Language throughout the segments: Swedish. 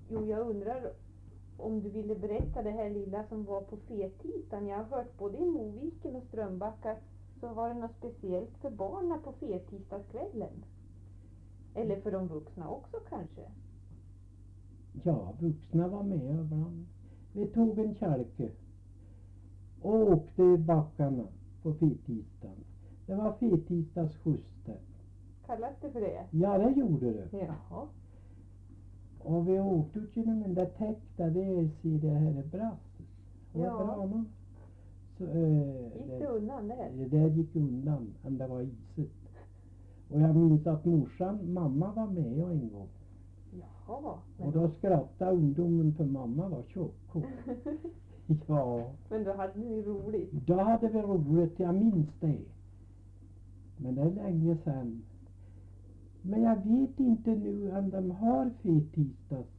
Jo, jag undrar om du ville berätta det här lilla som var på fettisdagen. Jag har hört både i Moviken och Strömbacka så var det något speciellt för barnen på fettisdagskvällen. Eller för de vuxna också kanske. Ja, vuxna var med ibland. Vi tog en kälke och åkte i backarna på fettisdagen. Det var fettisdagsskjuts där. Kallas det för det? Ja, det gjorde det. Jaha. Och vi åkte ut genom den där täckta det här är Brasses. Det var Ja. bra nog. Så, Gick det undan det? det där gick undan, men det var isigt. Och jag minns att mamma var med en gång. Jaha. Och då skrattade ungdomen för mamma var tjock. Ja, Men då hade ni roligt. då hade vi roligt, jag minns det. Men det är länge sedan. Men jag vet inte nu om de har fettisdags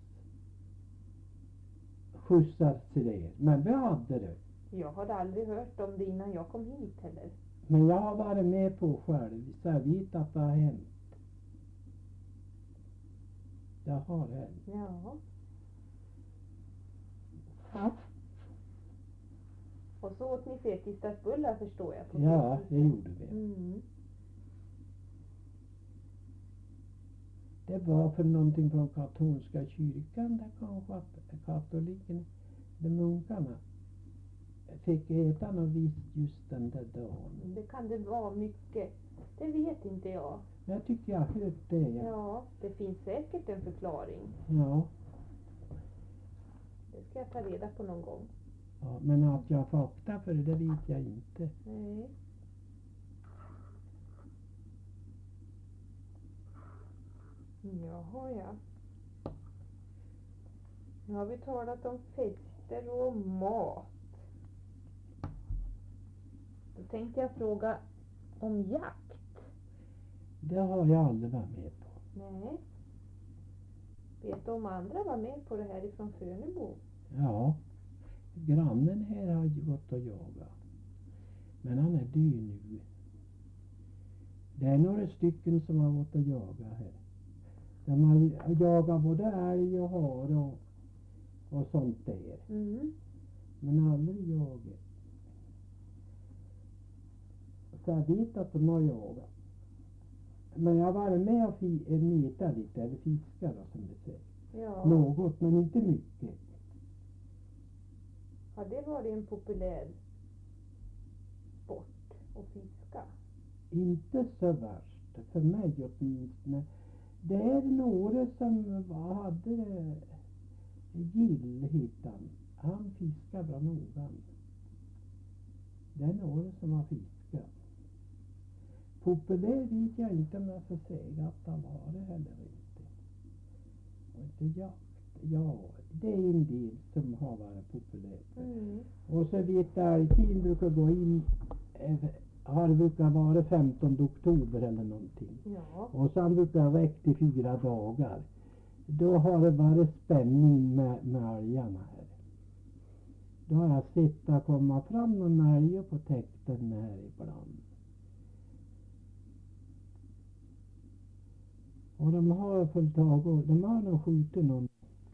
skjutsar till det. Men vi hade det. Jag hade aldrig hört om det innan jag kom hit heller. Men jag har varit med på själv, så jag vet att det har hänt. Det har hänt. Ja. Ja, Och så åt ni fettisdagsbullar förstår jag. På ja, det fettisdagen. gjorde vi. Mm. Det var för någonting från katolska kyrkan där kanske att katolikerna, de munkarna, fick äta något visst just den där dagen. Det kan det vara mycket. Det vet inte jag. Jag tycker jag har hört det. Ja. Ja, det finns säkert en förklaring. Ja, Det ska jag ta reda på någon gång. ja, men att jag fakta för det vet jag inte. Nej. Jaha, ja. Nu har vi talat om fester och mat. Då tänkte jag fråga om jakt. Det har jag aldrig varit med på. Nej. Vet du om andra var med på det här ifrån Fönebo? Ja, grannen här har ju gått och jagat. Men han är död nu. Det är några stycken som har gått och jagat här. De har jagat både älg och hare och sånt där. Mm. Men aldrig jagat. Så jag vet att de har jagat. Men jag har varit med och meta lite, eller fiska då som det säger. Ja. Något, men inte mycket. Har det varit en populär sport att fiska? Inte så värst, för mig åtminstone. Det är några som hade gill hittan. Han fiskar bra noga. Det är några som har fiskat. Populär vet jag inte om jag får säga att han var det heller inte. Och inte jakt. Ja, det är en del som har varit populärt. Mm. Och så vet jag att tiden brukar gå in, har det brukar vara 15 oktober eller någonting. Ja. Och sen brukar det räcka till 4 dagar. Då har det varit spänning med älgarna här. Då har jag sett att komma fram någon älg på täkten här ibland. Och de har fått tag och de har nog skjutit någon.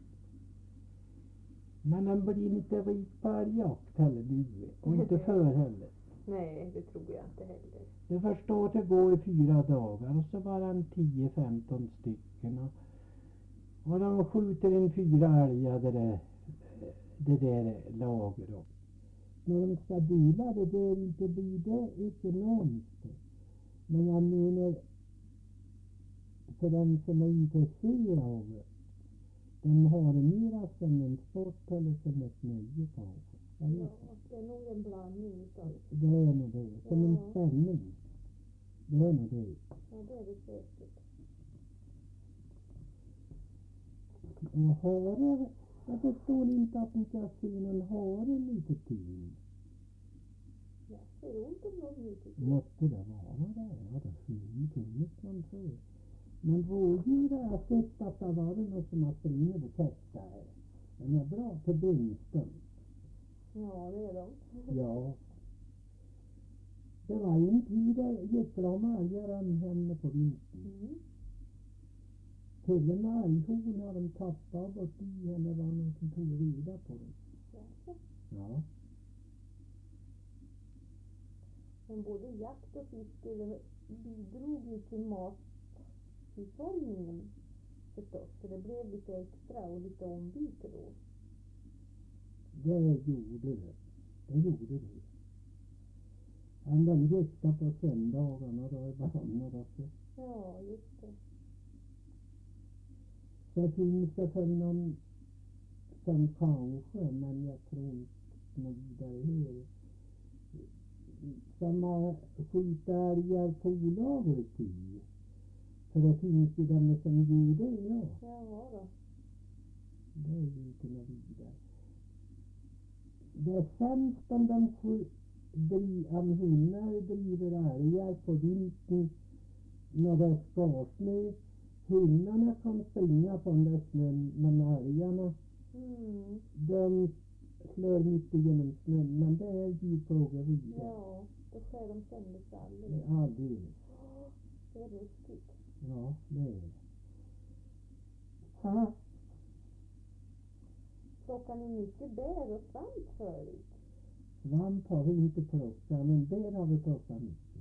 Men de blir inte rik på älgjakt heller nu. Och inte för heller. Nej, det tror jag inte heller. Det förstår det går i 4 dagar och så var det 10-15 stycken. Och de skjuter in 4 älgar det där lager då. När de ska dela det där inte blir det ekonomiskt. Men jag menar för den som är intresserad av det. De har det mera som en sport eller som ett nöje kanske. Ja, det är nog en blandning utav. Det är nog det. Som en spänning. Det är nog det. Ja, det är det säkert. Och hare, jag förstår inte att ni kan se någon hare lite till. Ja, ser du ont om någon lite? Måste det vara det? Ja, det finns funnits någon för. Men rådjur har jag sett att det har varit någon som har springit och täckt här. Den är bra till bindsten. Ja, det är de. Ja. Det var en tid där gick bra med älgar henne på vintern. Mm. till och med alghorn har de tappat bort i henne, var någon som tog reda på dem. Jaså. Ja. Men både jakt och fiske bidrog ju till mathushållningen förstås. Så det blev lite extra och lite ombyte då. Det gjorde det. Det gjorde det. Han den gästa på söndagarna då i banan också. Ja, just det. Så finns det för någon som kanske, men jag tror inte någon vidare här, som har skjutit älgar på olaglig tid. För det finns ju de som gör det, ja. Ja då. Det är ju inte något vidare. Det är sämst om de om hundar driver älgar på vintern när det är skarsnö. Hundarna kan springa på den där snön, men älgarna de slår mitt igenom snön, men det är djurplågeri. Ja, då skär de sönder stallet. Alldeles. Det är ruskigt. Ja, det är det. Ha. Plockar ni mycket bär och svamp förut? Svamp har vi inte plockat, men bär har vi plockat mycket.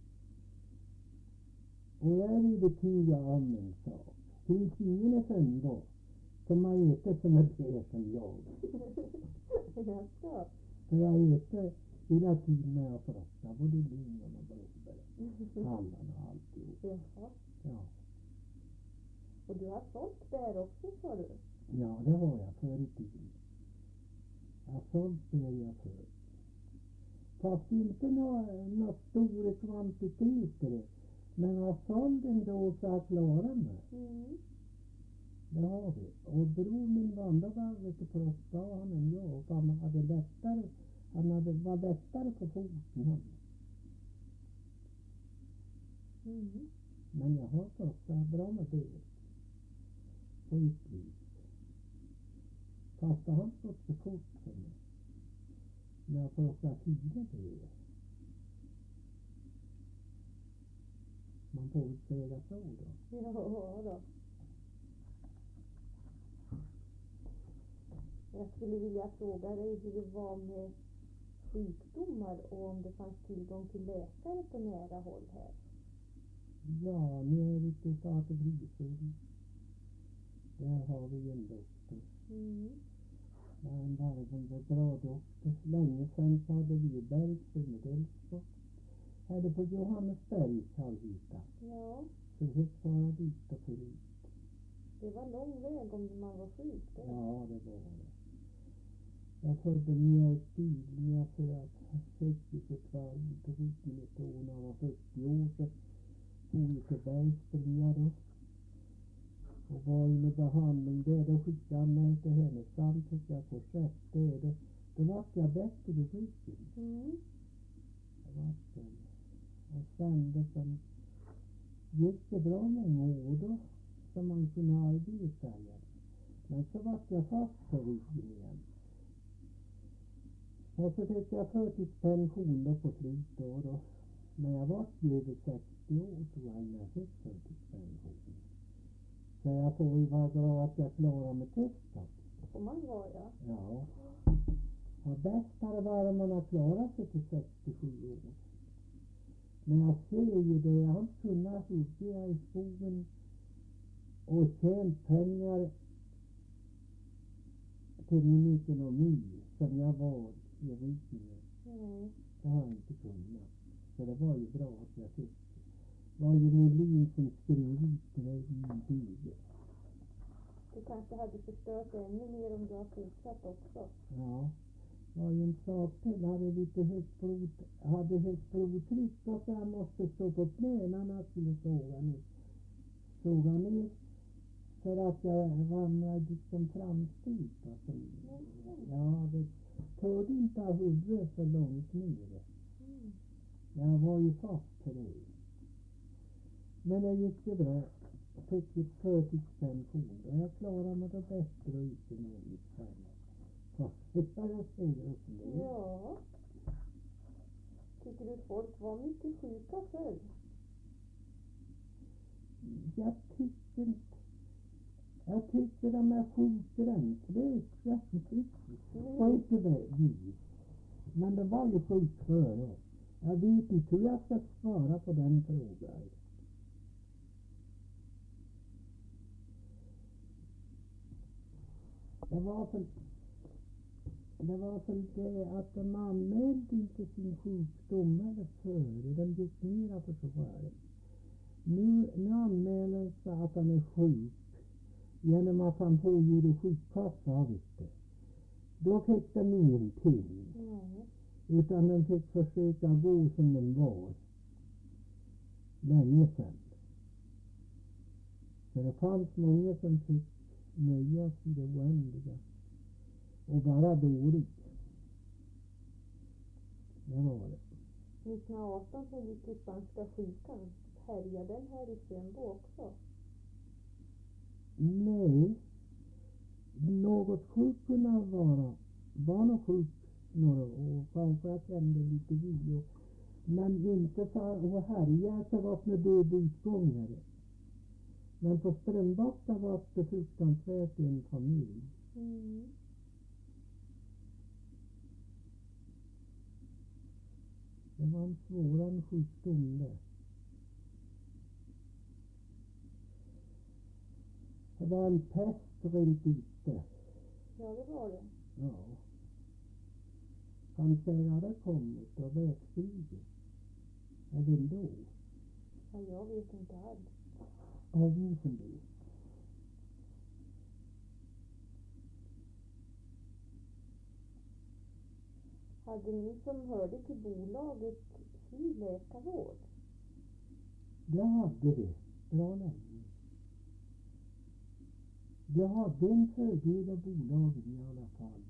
Och jag är övertygad om en sak. Finns ingen i Söndag som har ätit som är bär som jag. Jaså? För jag äter hela tiden när jag plockar, både lingon och blåbär, hallon och alltihop. Jaha. Ja. Och du har sålt bär också, sa du? Ja, det har jag förr i tiden. Jag har sålt bär jag förr. Fast inte några stora kvantiteter. Men jag har sålt ändå så jag klarar mig. Det har vi. Och bror min vandrade lite plocka han än jag. Han hade lättare. Var lättare på foten. Men jag har plockat bra med det. På ett liv. Fast det har inte gått så fort för mig. När jag plockar 4 bär. Man får väl säga så då. Ja då. Jag skulle vilja fråga dig hur det var med sjukdomar och om det fanns tillgång till läkare på nära håll här. Ja, nu är vi till Fader Brisund. Där har vi en doktor. Ja, en varvande bra doktor. Länge sedan så hade vi Bergsund med Delsbo. Här på Johannesberg har vi hittat. Ja. Så vi fick fara dit och förut. Det var lång väg om man var sjuk. Det. Ja, det var det. Jag födde mjölkbilen för att jag fick ju för kvarn på ryggen ett år när jag var 40 år sedan. Tog ju till Bergsbria då. Och var inne i behandling där. Då skickade han mig till Härnösand. Fick jag på sätt där. Då var jag bättre i ryggen. Det var det. Och sen gick det bra många år då. Så man kunde arbeta igen. Men så var jag fast på ryggen igen. Och så fick jag förtidspension då på slutet då. Men jag var ju över 60 år tror jag när jag fick förtidspension. Så jag får ju vara glad att jag klarar mig testat. Får man vara, ja. Ja. Och bäst har det varit om man har klarat sig till 67 år. Men jag ser ju det, jag har inte kunnat hugga i skogen och tjänt pengar till min ekonomi som jag var i rikningen. Det har jag inte kunnat. Så det var ju bra att jag fick. Det var ju Melin som skrev ut det i min bild. Du kanske hade förstört ännu mer om du har fortsatt också. Ja. Det var ju en sak till. Jag hade lite högt blodtryck och så jag måste stå på knäna när jag skulle såga ner. För att jag ramlade liksom framstupa. Ja, det tog inte av huvudet för långt ner. Jag var ju fast på det. Men det gick ju bra. Jag fick ett förtidspension och jag klarade mig då bättre och ekonomiskt själv. Så det var jag säger upp nu. Ja. Tycker du folk var mycket sjuka förr? Jag tycker inte. Jag tycker de är sjukt gränslösa. Och inte vi. Men det var ju sjukt före. Jag vet inte hur jag ska svara på den frågan. Det var väl det att de anmälde inte sin sjukdom eller före. De gick mera för sig själv. Nu anmäler sig att han är sjuk genom att han får ju sjukkassa, vet du. Då fick de ingenting. Utan de fick försöka gå som de var länge sedan. För det fanns många som fick nöja sig det oändliga och bara dåligt. Det var det. 1918 så gick ju spanska sjukan. Härjade den här i Svenbo också? Nej. Något sjuk kunde var nog sjuk några år. Kanske jag kände lite vio. Men inte för att härja så var det med död utgångar. Men på Strömbacka var det fruktansvärt i en familj. Det var en svåran sjukdom där. Det var en pest rent ute. Ja, det var det. Ja. Kanske hade kommit av världskriget. Eller då. Ja, jag vet inte alls. Även som det. Hade ni som hörde till bolaget fri läkarvård? Det hade det. Bra länge. Det hade en fördel av bolaget i alla fall.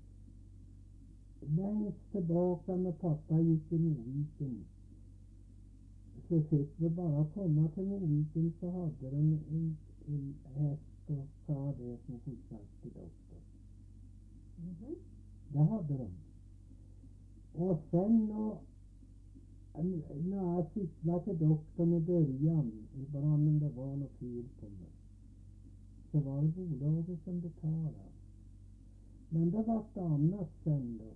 Längst tillbaka när pappa gick i Moviken så fick vi bara komma till Moviken så hade de en häst och sa det som skjutsades till doktor. Det hade de. Och sen när jag cyklade till doktorn i början, ibland om det var något fel på mig, så var det bolaget som betalade. Men det var ett annat sen då.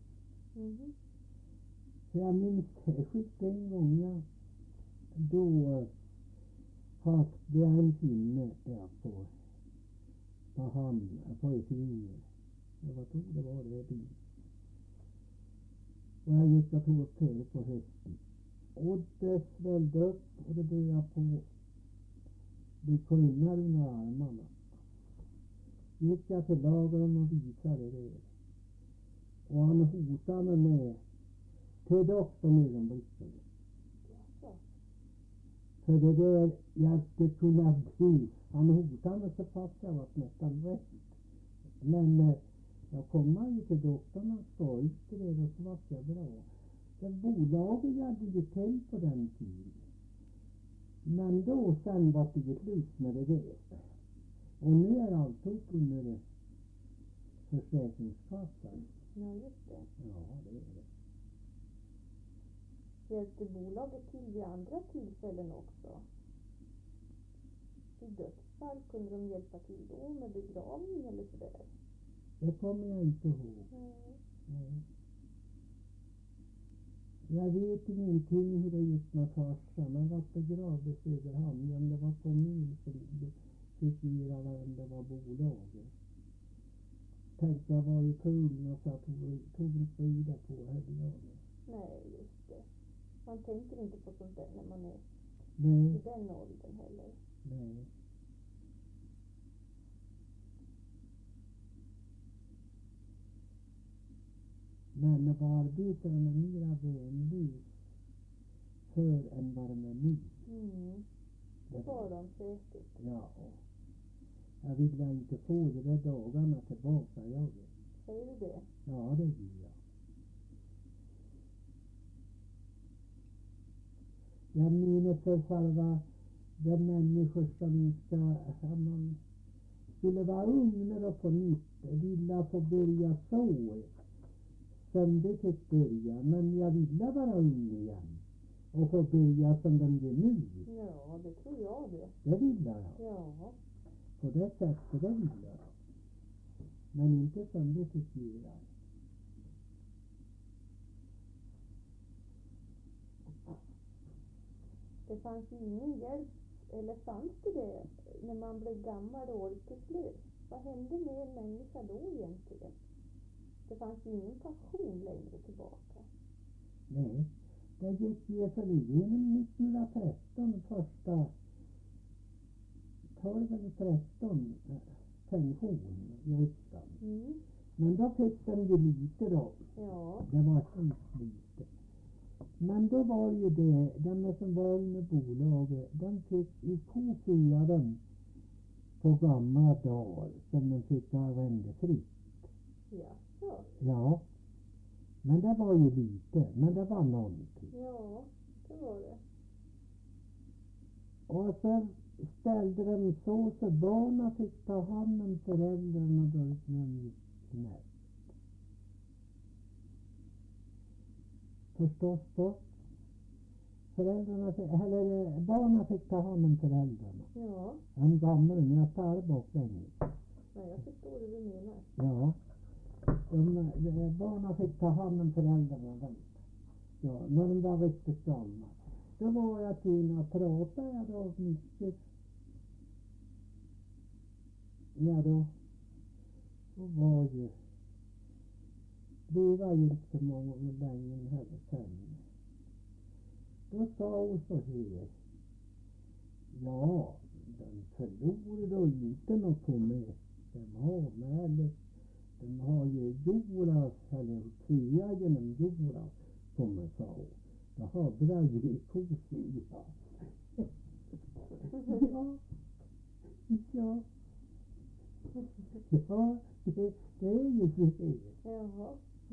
Så jag minns särskilt en gång då hade jag en pinne där på hand, på ett finger. Jag tror det var det dit. Och jag gick och tog upp det på hösten. Och det svällde upp och det började på bli kulnar under armarna. Gick jag till lagren och visade det. Och han hotade med till doktorn ögonblicken. För det där jag skulle kunna bli. Han hotade med så pass jag var nästan rätt. Men jag kom ju till doktorn och sa ut till det och så var jag bra. Det bolaget hade ju tänkt på den tiden. Men då sen var det ju slut med det där. Och nu är allt upp under försäkringskassan. Ja, just det. Ja, det är det. Hjälpte bolaget till vid andra tillfällen också? I dödsfall kunde de hjälpa till då med begravning eller sådär? Det kommer jag inte ihåg. Nej. Jag vet ingenting hur det gick med farsan. Han var begravd i Söderhamn. Om det var kommun som fick göra vem det var bolaget. Tänkte jag var ju för ung och så tog inte rida på det. Nej, just det. Man tänker inte på sånt där när man är i den åldern heller. Nej. Men det var arbetare med mera vänlig för än vad de är nu. Det var de säkert. Ja. Jag vill inte få de där dagarna tillbaka, jag vet. Säger du det? Ja, det vill jag. Jag minns för själva de människor som man skulle vara ungare på nytt, ville få börja så som det fick börja, men jag ville vara ung igen och få börja som de gör nu. Ja, det tror jag det. Det vill jag. Ja. På det sättet det vill jag. Men inte som det förtjurar. Det fanns ju ingen hjälp, eller fanns det när man blev gammal och orkeslös? Vad hände med en människa då egentligen? Det fanns ju ingen passion längre tillbaka. Nej, det gick ju för igenom 1913 första 12 eller 13 pension i riksdagen. Mm. Men då fick de ju lite då. Ja. Det var så lite. Men då var ju det, de som var under bolaget, de fick i kopiaren på gamla dagar som de fick arrendefritt. Ja, så. Ja, men det var ju lite, men det var någonting. Ja, det var det. Och så ställde de så barnen fick ta hand om föräldrarna då de gick snett. Förstås då? Barnen fick ta hand om föräldrarna. Ja. De gamla, jag tar bort länge. Nej, jag förstår vad du menar. Ja. Barnen fick ta hand om föräldrarna. Ja, när de var riktigt gamla. Då var jag till att prata då mycket. Ja då var ju, det var ju inte så många länge heller sen. Då sa hon så här, ja, de förlorade då inte något på mig. De har ju Joras, eller trea genom Joras, som jag sa. Det har dragit kosida. Ja. Ja, det är ju så här. Jaha.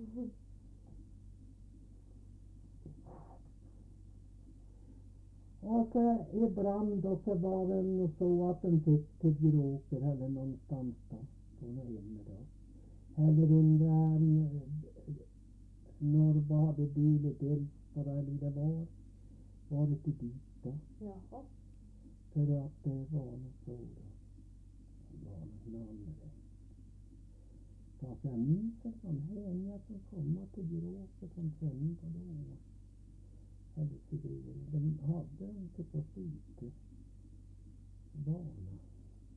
Och så ibland då så var det nog så att de fick till Bråker eller någonstans då. På något hemma då. Eller in där Norrba hade bil i Delsborg eller det var det till dit då. Jaha. För att det var något så då. Det var något namn det. Så jag minns en hänga som kommer till Bråker från Trönda då. Eller så de hade inte på site bana.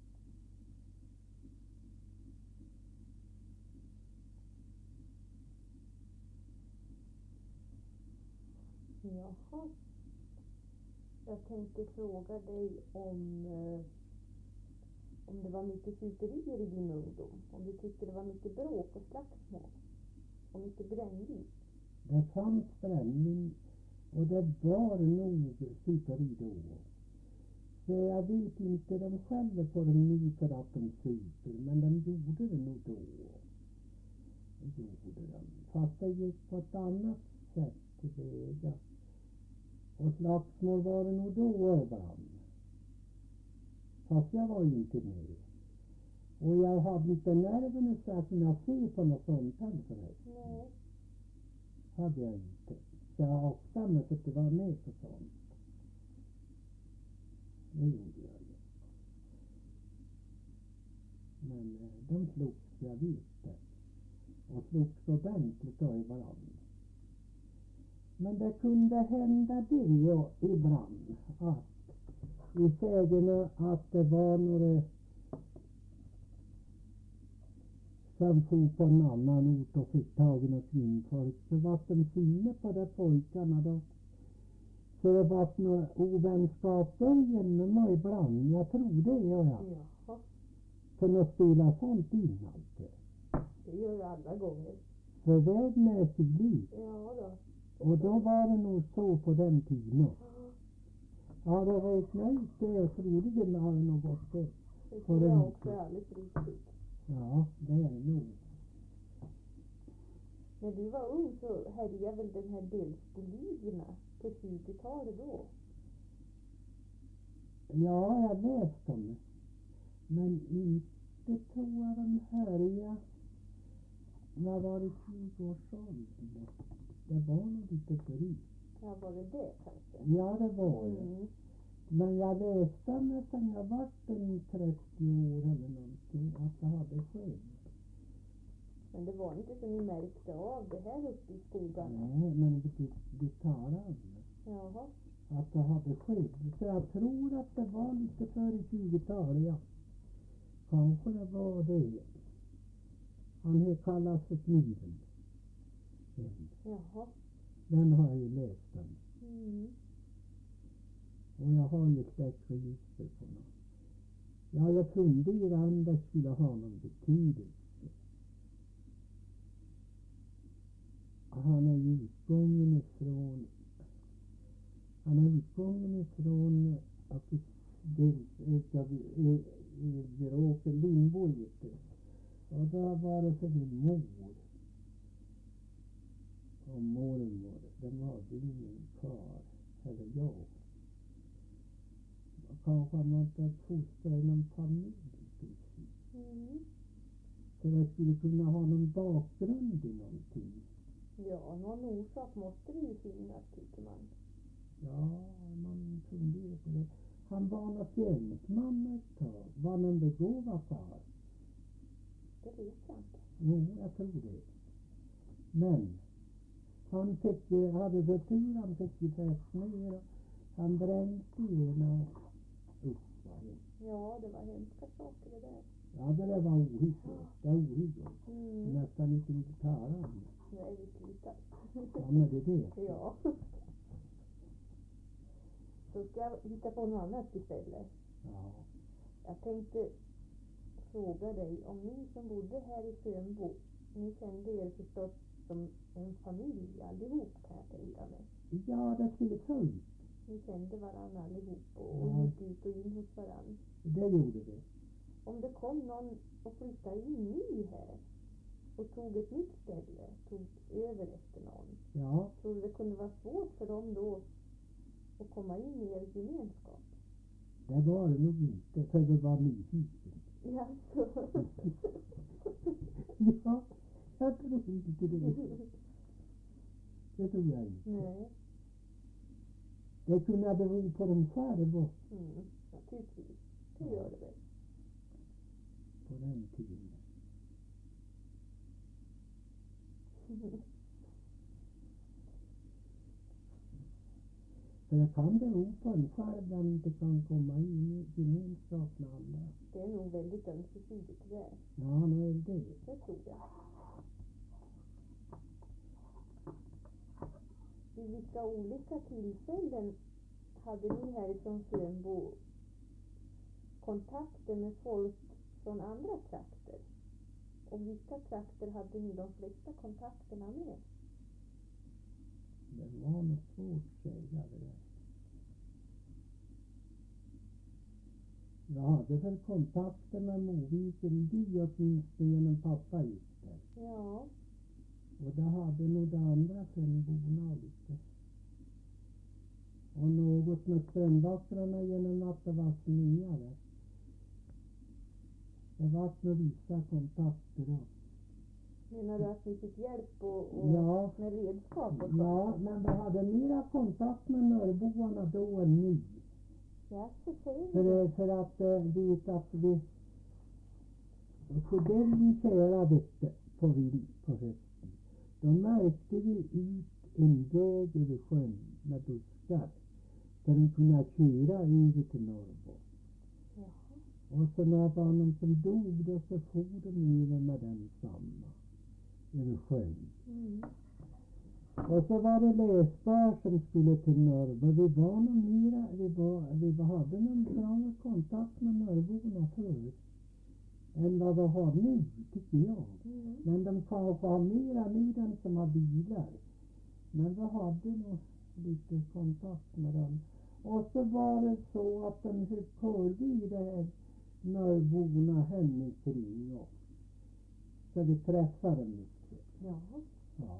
Jaha. Jag tänkte fråga dig om det var mycket superier i din ungdom. Om du tyckte det var mycket bråk och slagsmål. Och mycket brännvin. Det fanns brännvin och det var nog superi då. Så jag vet inte, de skäller på dem nu för att de super, men de gjorde det nog då. Det gjorde de. Fast det gick på ett annat sätt till väga. Och slagsmål var det nog då ibland. Fast jag var ju inte med. Och jag hade inte nerverna så att jag se på något sånt här förresten. Nej. Hade jag inte. Så jag ofta med att det var med på sånt. Det gjorde jag ju. Men de slogs, jag vet det. Och slogs ordentligt då i varandra. Men det kunde hända det ju ibland att i sägerna att det var några som for på en annan ort och fick tag i något kvinnfolk, så var de sinne på de pojkarna då. Så det var några ovänskaper genom mig ibland. Jag tror det gör jag. Jaha. För att spela sånt in alltid. Det gör jag alla gånger. För världen är sig bli. Ja då. Och då var det nog så på den tiden. Ja, det räknar ut det och troligen har det nog gått det. Det tror jag också är alldeles riktigt. Ja, det är det nog. När du var ung så härjade väl den här Delsboligorna på 20-talet då? Ja, jag läste om det. Men inte tror jag de härjade. När var det 20 års ålder? Det var nog lite förut. Ja, var det kanske? Ja, det var det. Mm. Men jag läste nästan jag var en 30 år eller någonting att det hade skett. Men det var inte så ni märkte av det här uppe i skogarna? Nej, men det talade om det. Jaha. Att det hade skett. Så jag tror att det var lite före 20-talet, ja. Kanske det var det. Han kallas för Kniven. Jaha. Den har jag ju läst om. Mm. Och jag har ju ett register på något. Ja, jag funderar om det skulle ha någon betydelse. Han är utgången ifrån att Gråke Lindbo heter. Och det var det för min mor och mormor. De hade ingen kvar, eller jag. Kanske man inte fostrar inom familj. Mm. Så det skulle kunna ha någon bakgrund i någonting. Ja, någon orsak måste det ju finnas, tycker man. Ja, man funderar på det. Han var någon fjällman ett tag. Var någon begåvad far? Det vet jag inte. Jo, jag tror det. Men han hade så tur, han fick ju fästningar och han brände igenom uppvaret. Ja, det var hemska saker det där. Ja, det där var ohyggligt. Det är ohyggligt. Mm. Nästan inte tala om det. Nej, vi slutar. Ja, men det är det. Ja. Så ska jag hitta på något annat istället. Ja. Jag tänkte fråga dig, om ni som bodde här i Sönbo, ni kände er förstås som en familj allihop, kan jag tänka mig. Ja, det skulle ta ut. Ni kände varandra allihop och Ja. gick ut och in hos varandra. Det gjorde det. Om det kom någon och flyttade in ny här och tog ett nytt ställe, tog över efter någon, Ja, tror du det kunde vara svårt för dem då att komma in i er gemenskap? det var det nog inte, för det var nyfiken. Jaså? Ja, jag tror inte det. Det tror jag inte. Nej. Det kunde bero på dem själva Naturligtvis. Det gör det väl. på den tiden. För det kan bero på en själv om inte kan komma in i gemenskap med andra. Det är nog väldigt ömsesidigt det där. Ja, nu är det. Det tror jag. Vid vilka olika tillfällen hade ni härifrån Sönbo kontakter med folk från andra trakter? Och vilka trakter hade ni de flesta kontakterna med? Det var något svårt att säga det där. Jag hade väl kontakter med Moviken by åtminstone genom pappa gick där. Ja. Och det hade nog de andra Sönborna lite. Och något med Strömbackarna genom att det var snyare. Det var nog vissa kontakter då. Menar du att ni fick hjälp och Ja. med redskap och sånt? Ja, men vi hade mera kontakt med norrboarna då än nu. Ja, så säger du. För att veta att vi på den kära vette på hösten. Då märkte vi ut en väg över sjön med buskar. Där de kunde köra över till Norrbotten. Jaha. Och så när det var någon som dog då så for de över med den samma. Över sjön. Mm. Och så var det läsbar som skulle till Norrbotten. Vi var nog mera, vi hade någon bra kontakt med norrborna förut. Än vad vi har nu, tycker jag. Mm. Men de kanske har mera nu den som har bilar. Men vi hade nog lite kontakt med dem. Och så var det så att de hörde i det här norrborna henne kring oss. Så vi träffade mycket. Ja. Ja.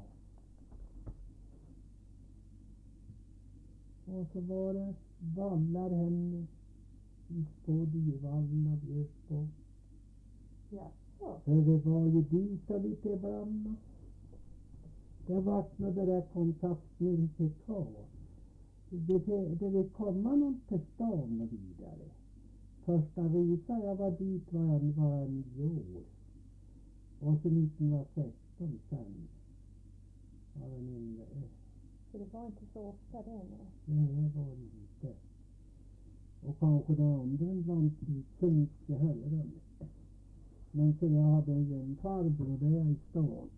Och så var det vallar henne på Dyvallarna Björsbo. Jaså. För det var ju dit och lite ibland. Det var nog det där kontakt med lite kvar. det vill komma någon till stan och vidare. Första resan jag var dit var jag bara 9 år. Och så 1916 sen var den inne. Så det var inte så ofta det nu? Nej, det var det inte. Och kanske det andra ibland så mycket heller. Men så jag hade en farbror där i stan.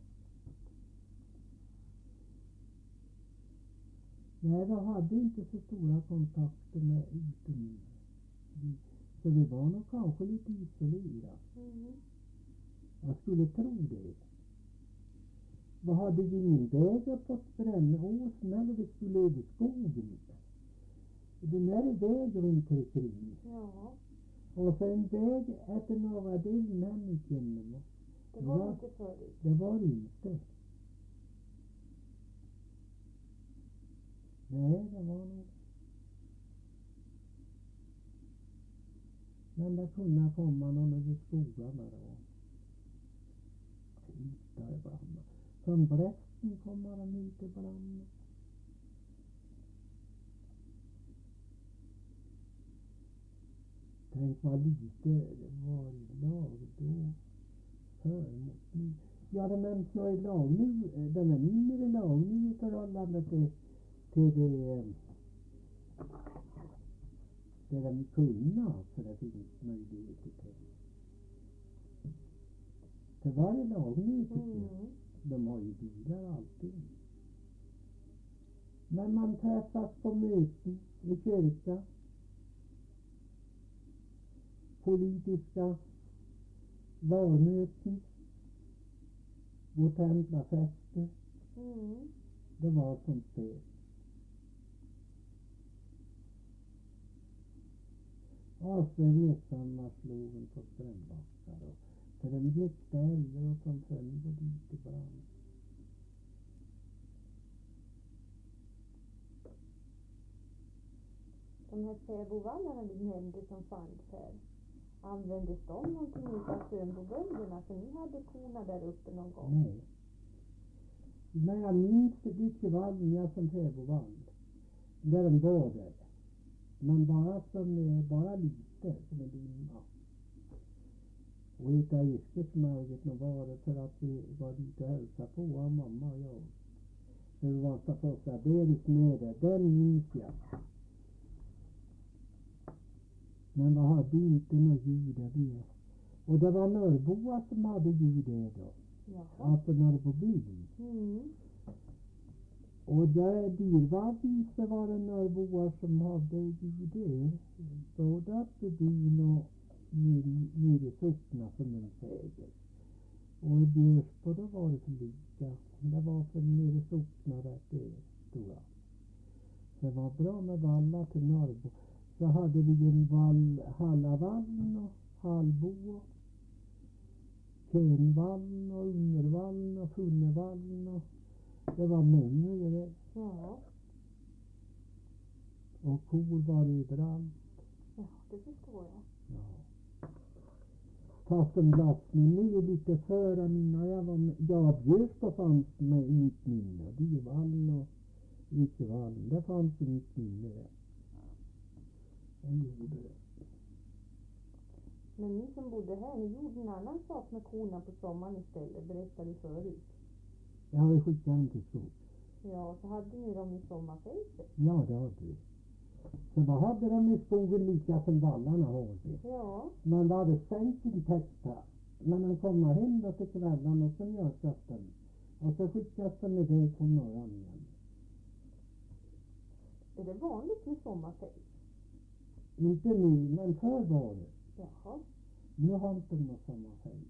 Nej, jag hade inte så stora kontakter med utom. Så det var nog kanske lite isolerat. Mm. Jag skulle tro det. Vad hade vi ingen väg uppåt Brännåsen eller vi skulle över skogen? Den här väg runt omkring. Ja. Och sen väg efter några delmänniskan. Det var inte förut. Det var inte. Nej, det var nog. Men det kunde komma någon över skogarna då. Hittar ibland. Från Brästen kommer de hit ibland. Tänk vad lite det var i lag då. För mot nu. Ja, det nämns nog i lag nu. Den är mindre i lag nu i förhållande till det de kunna, för det finns möjligheter till varje lag nu tycker jag. De har ju bilar alltid. Men man träffas på möten i kyrka, politiska valmöten, offentliga fester. Det var som det. Och så resammarslogen på Strömbackar och för de gick där och som följd och dit ibland. De här fäbodvallarna du nämnde som fanns här, användes de någonting utav Sönbobönderna? För ni hade korna där uppe någon gång? Nej. Men jag minns vilka vallen jag som fäbodvall. Där de var där. Men bara lite som en dimma. Och hitta yrkesmärket nog var det för att vi var lite och hälsade på av mamma och jag. Det var så första deles med det, den minns jag. Men vi hade inte något ljud där. Och det var norrboar som hade ljud där då. Jaha. Alltså Norrbobyn. Och där dyrvarden så var det norrboar som hade ljud där. Både uppe byn och nere i sockna som man säger. Och i Björsbo då var det för lika. Det var för nere i sockna där det stora. Det var bra med vallar till Norrbo. Så hade vi en vall, Hallavallen och Hallbo och Kenvallen och Unnervallen och Funnevallen och det var många i det. Ja. Och kor var överallt. Ja, det förstår jag. Ja. Fast en lastning ner lite före innan jag var med. Ja, Björsbo fanns med i mitt minne. Dyvallen och Rikevallen. Det fanns i mitt minne det. Jag gjorde det. Men ni som bodde här, ni gjorde en annan sak med korna på sommaren istället, berättade du förut. Jag hade skickat dem till skog. Ja, så hade ni dem i sommarfejset. Ja, det hade vi. Så vad hade de i skogen lika som vallarna har det. Ja. Man var det sänkt sin texta. Men de kommer hem då till kvällen och så mjölkas den. Och så skickas de med det på morgonen igen. Är det vanligt med sommarfejs? Inte nu, men förr var det. Jaha. Nu har inte de något sommarfejs.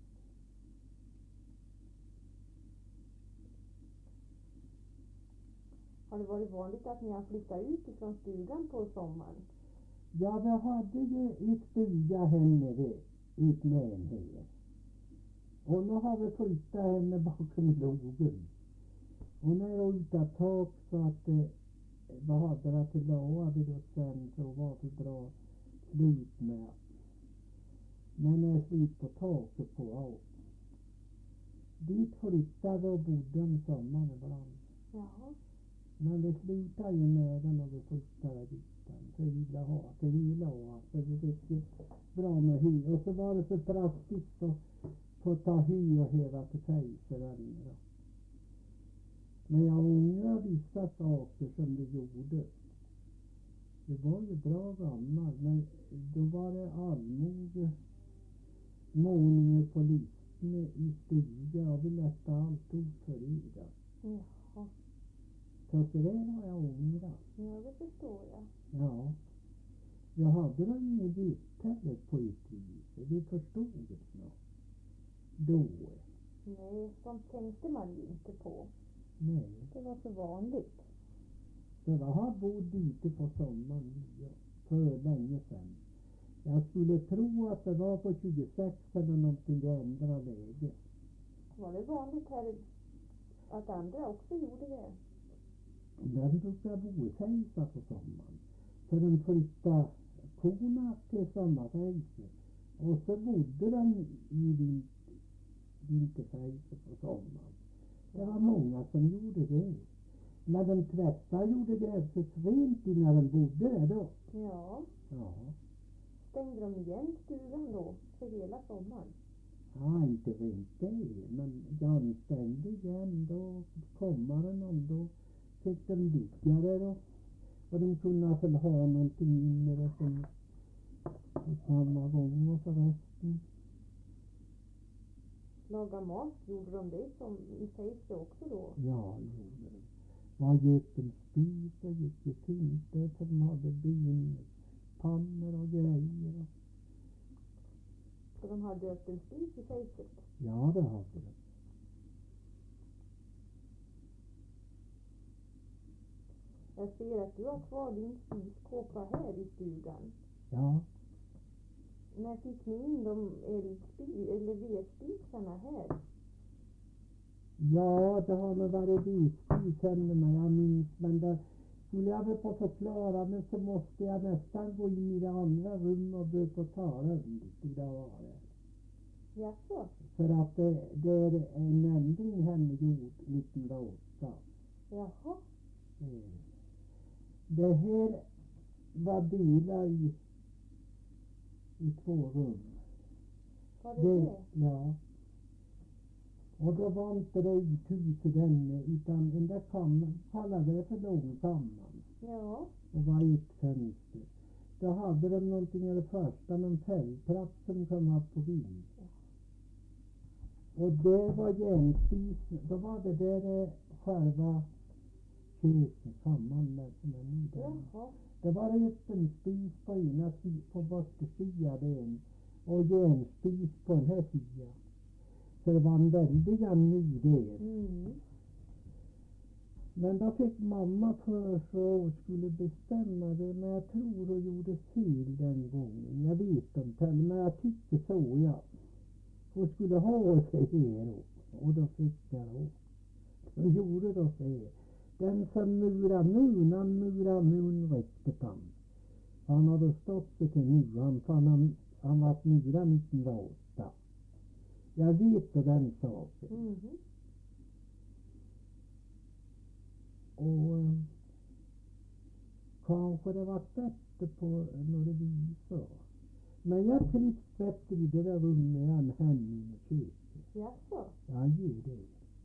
Har det varit vanligt att ni har flyttat ut ifrån stugan på sommaren? Ja, vi hade ju i stuga henne ut med en här. Och nu har vi flyttat henne bakom logen. Och när jag utan tak så att vad hade det till låa vid oss sen så var det bra slut med. Men det är slut på taket på allt. Dit flyttade och bodde en sommar ibland. Jaha. Men vi slutade ju med den och vi flyttade dit den. För vi ville ha till hela år. För vi fick ju bra med hy. Och så var det så praktiskt att få ta hy och hela till fejsaren. Men jag ångrar vissa saker som vi gjorde. Det var ju bra gammal, men då var det allmoge, målningar på listen i stuga och vi lätte allt oförrida. Jaha. Så det har jag ångrat. Ja, det förstår jag. Ja. Jag hade då inget gift heller på ett vis. Vi förstod det snart. Då. Nej, sånt tänkte man ju inte på. Nej. Det var så vanligt. Så jag har bott ute på sommaren för länge sedan. Jag skulle tro att det var på 26 eller någonting i andra läge. Var det vanligt här att andra också gjorde det? Den brukade bo i Fejsa på sommaren. För den flyttade korna till sommarfejse. Och så bodde den i vinterfejse på sommaren. Det var många som gjorde det. När de tvättade gjorde gräset rent innan de bodde där då. Ja. Ja. Stängde de igen stugan då för hela sommaren? Ja, inte rent det. Men jag stängde igen då. Kommaren och då fick de ligga där då. Och de kunde väl ha någonting inne som på samma gång och förresten. Laga mat, gjorde de det som i Fejse också då? Ja, gjorde de. Var göten spis och gick ju fint där för de hade binpannor och grejer. Så de hade öppen spis i Fejse? Ja, det hade de. Jag ser att du har kvar din spiskåpa här i stugan. Ja. När fick ni in de vedspisarna här? Ja, det har nog varit visspis henne, men jag minns. Men det skulle jag väl få förklara, men så måste jag nästan gå in i det andra rummet och börja på tala lite idag. Jaså? För att det är en ändring henne gjord 1908. Jaha. Det här var delar i 2 rum. Var det? Ja. Och då var inte det uthuset ännu, utan den där kammaren kallade det för långkammaren. Ja. Och var ett fönster. Då hade de någonting i det första, någon fälltrapp som kom upp på vind. Och det var järnspis, då var det där själva köket, kammaren där som är nu där. Jaha. Det var öppen spis på ena sidan, på bortsidan och järnspis på den här sidan. Så det var en väldig nu där. Mm. Men då fick mamma för sig och skulle bestämma det, men jag tror hon gjorde fel den gången. Jag vet inte, men jag tycker så, ja. Hon skulle ha sig här och då fick jag då. Hon gjorde då sig. Den som murar mun räckte på han. Han hade stått sig till nu, han var murad 1908. Jag vet den saken. Mm. Och kanske det var bättre på några visor. Men jag trivs bättre i det där rummet än henne i köket. Jaså? Jag gör det.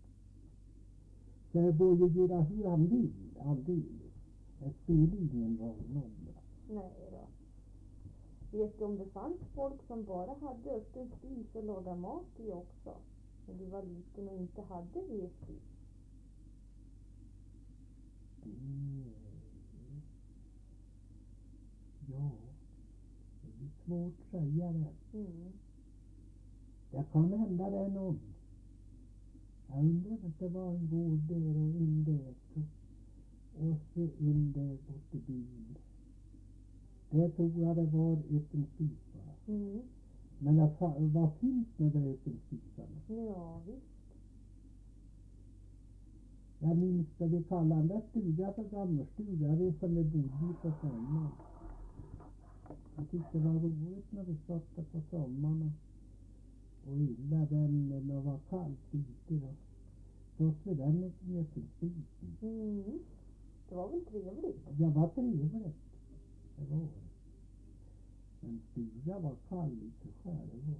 Så jag borde göra hur han vill, alldeles. Jag spelar ingen roll någon. Nej då. Vet du om det fanns folk som bara hade öppen spis och laga mat i också? När du var liten och inte hade vedspis? Ja, det blir svårt att säga det. Mm. Det kan hända det någon. Jag undrar om det var en gård där och in där. Och så in där bort i byn. Det tror jag det var öppen spis bara. Mm. Men vad finns med det öppen spisarna? Ja, visst. Jag minns det, vi kallade den där stugan för gammelstuga, det som vi bodde i på sommaren. Jag tyckte det var roligt när vi satt där på sommaren och gillade den när det var kallt ute då. Så åt vi den i öppen spisen. Mm. Det var väl trevligt? Det var trevligt. Det var det. Men stugan var kall i sig själv.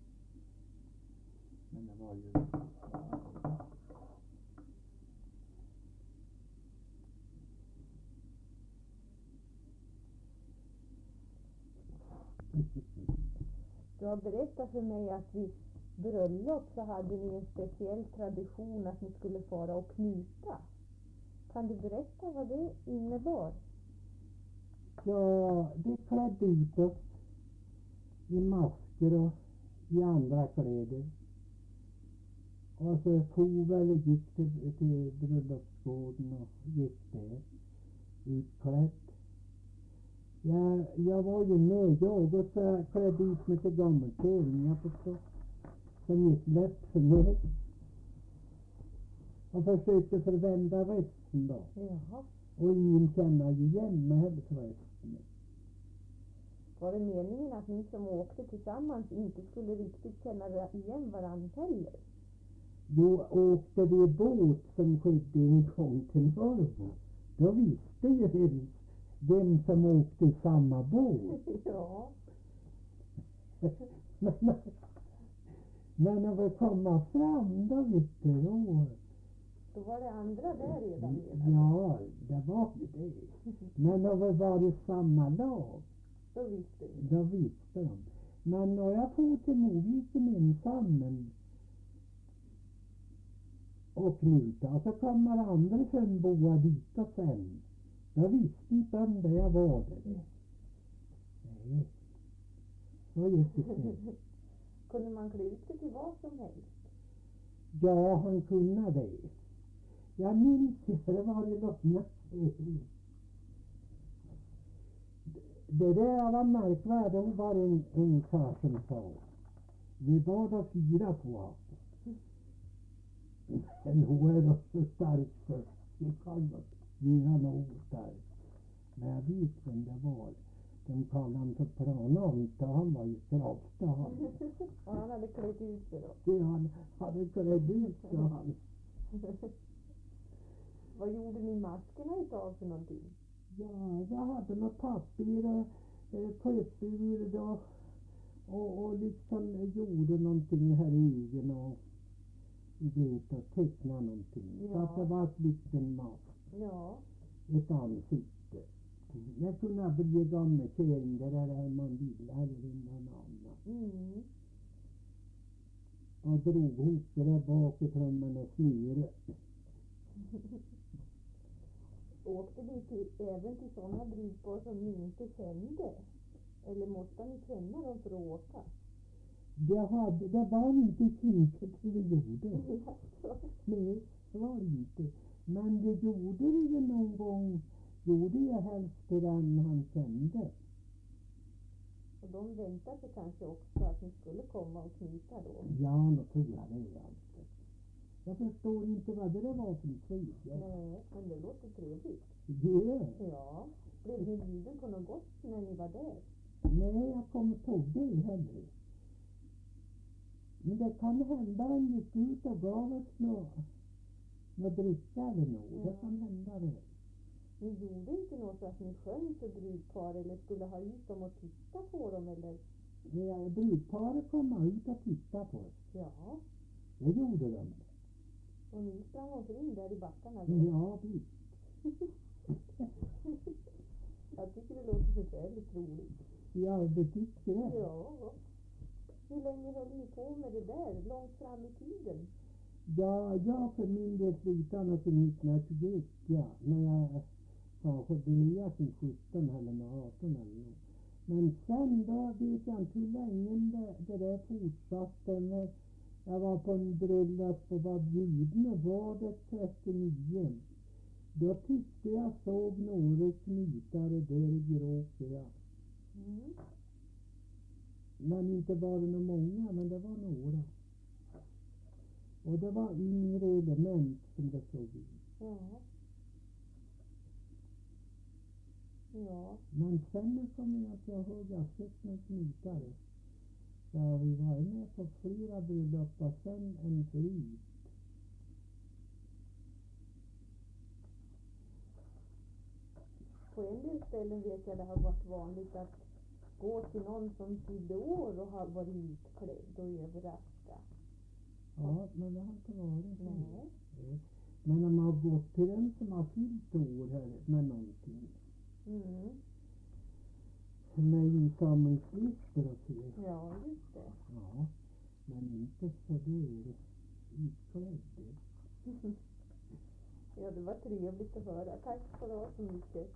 Men det var ju... Du har berättat för mig att vid bröllop så hade ni en speciell tradition att ni skulle fara och knuta. Kan du berätta vad det innebar? Ja, vi klädde ut oss i masker och i andra kläder. Och så gick till bröllopsgården och gick där utklädd. Jag var ju med jag och så klädde ut mig till gammelkärringar förstås. Som gick lätt för mig. Och försökte förvända rösten då. Jaha. Och ingen känner ju igen mig heller förresten. Var det meningen att ni som åkte tillsammans inte skulle riktigt känna igen varandra heller? Jo, åkte vi båt som skedde en gång till Norrbo. Då visste ju vem som åkte i samma båt. Ja. Men när vi kom fram då visste då. Då var det andra där redan. Ja, det var ju det. Men när vi var i samma lag. Då visste ni. Då visste de. Men när jag får till Moviken ensam och knuta så kommer andra från boa dit och sen. Jag visste inte om det jag var där. Nej. Så gick det till. Kunde man klä ut sig till vad som helst? Ja, han kunde det. Jag minns inte, det var det långa serien. Det där var märkvärdigt, hon var en karl som sa. Vi var då 4 på honom. Men hon är då så stark så vi kan göra något starkt. Men jag vet vem det var. De kallade honom för Pranont och han var ju kraftig han. Och han hade klätt ut sig då? Det han hade klätt ut sig han. Vad gjorde ni maskerna utav för någonting? Ja, jag hade något papper och köpur då. Och liksom gjorde någonting här i ögonen och vet och tecknade någonting. Ja. Så att det var ett liten mask. Ja. Ett ansikte. Jag kunde bli gammelkärring där man ville eller någon annan. Mm. Och drog ihop det där bakifrån med något snöre. Åkte ni även till sådana brudpar som ni inte kände? Eller måste ni känna dem för att åka? Det var inte kinket vi gjorde. Nej, det var inte. Men det gjorde det ju någon gång. Gjorde jag helst till den han kände. Och de väntade sig kanske också att ni skulle komma och knyta då? Ja, då tror jag det alltså. Jag förstår inte vad det var för tid. Nej, men det låter trevligt. Ja. Ja. Blev ni bjuden på något gott när ni var där? Nej, jag kommer inte ihåg det heller. Men det kan hända han gick ut och gav oss något dricka eller något. Ja. Det kan hända det. Ni gjorde inte något så att ni sjöng för brudpar eller skulle ha ut dem och titta på dem eller? Ja, brudparet kom ut och tittade på oss. Ja. Det gjorde de. Och ni sprang omkring där i backarna då? Ja, visst. Jag tycker det låter förfärligt roligt. Ja, det tycker jag. Ja. Hur länge höll ni på med det där? Långt fram i tiden? Ja, jag för min del slutade något i 1921, ja. När jag kanske började som 17 eller med 18 eller något. Men sen då vet jag inte hur länge det där fortsatte. När jag var på en bröllop och var bjuden och var det 39. Då tyckte jag såg några knutare där i Gråkö. Mm. Men inte var det några många, men det var några. Och det var yngre element som det såg ut. Ja. Ja. Men sen kommer jag inte ihåg, jag har sett några knutare. Så har vi varit med på flera bröllop och sen en förut. på en del ställen vet jag det har varit vanligt att gå till någon som fyllde år och har varit utklädd och överraska. Ja, men det har inte varit så. Nej. Men när man har gått till den som har fyllt år här med någonting. Mm. Med insamlingslistor och så. Ja, just det. Ja, men inte så det utklädd. Ja, det var trevligt att höra. Tack ska du ha så mycket.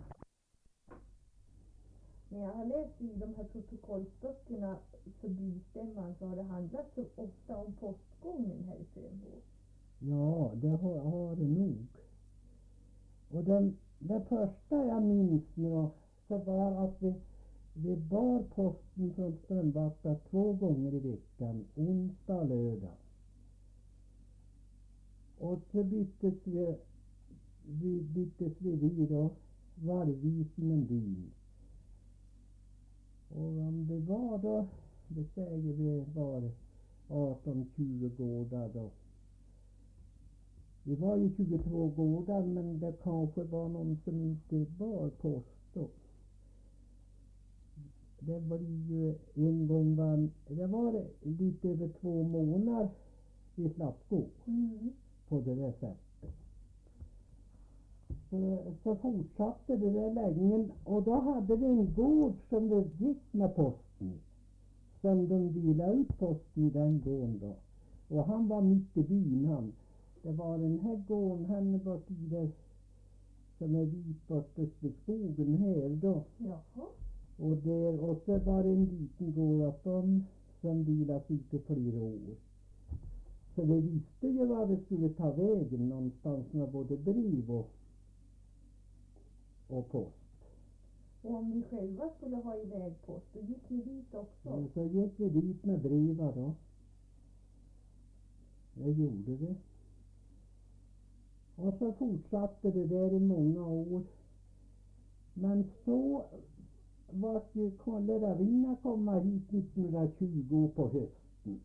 Men jag har läst i de här protokollsböckerna för bystämman så har det handlat så ofta om postgången här i Frönbo. Ja, det har det nog. Och det första jag minns nu då, så var att vi bar posten från Strömbacka 2 gånger i veckan, onsdag och lördag. Och så byttes vi då varvvis inom byn. Och om det var då, det säger vi var 18-20 gårdar då. Det var ju 22 gårdar, men det kanske var någon som inte var post då. Det var ju en gång det var lite över 2 månader vi slapp gå på det där sättet. Så fortsatte det där länge, och då hade vi en gård som det gick med posten. Som de delade ut posten i den gården då. Och han var mitt i byn han. Det var den här gården, han var tidigare som är vit bort i skogen här då. Jaha. Och så var det en liten gård som delades ut i flera år. Så vi visste ju var vi skulle ta vägen någonstans med både brev och post. Och om ni själva skulle ha iväg post, då gick ni dit också? Och så gick vi dit med brev då. Det gjorde vi. Och så fortsatte det där i många år. Men så var ju koleravinna komma hit 1920 på hösten.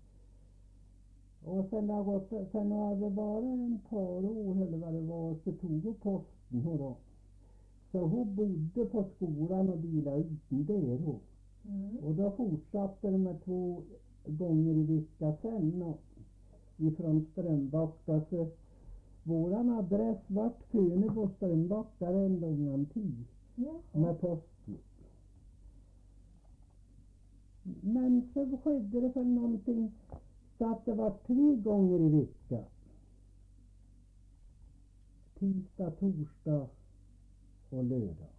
Och sen har det varit en par år eller vad det var, så tog hon posten då. Så hon bodde på skolan och delade ut den där då. Och då fortsatte det med 2 gånger i veckan sen och ifrån Strömbacka. Så våran adress vart Fönebo Strömbacka en lång tid med posten. Men så skedde det för någonting så att det var 3 gånger i veckan. Tisdag, torsdag och lördag.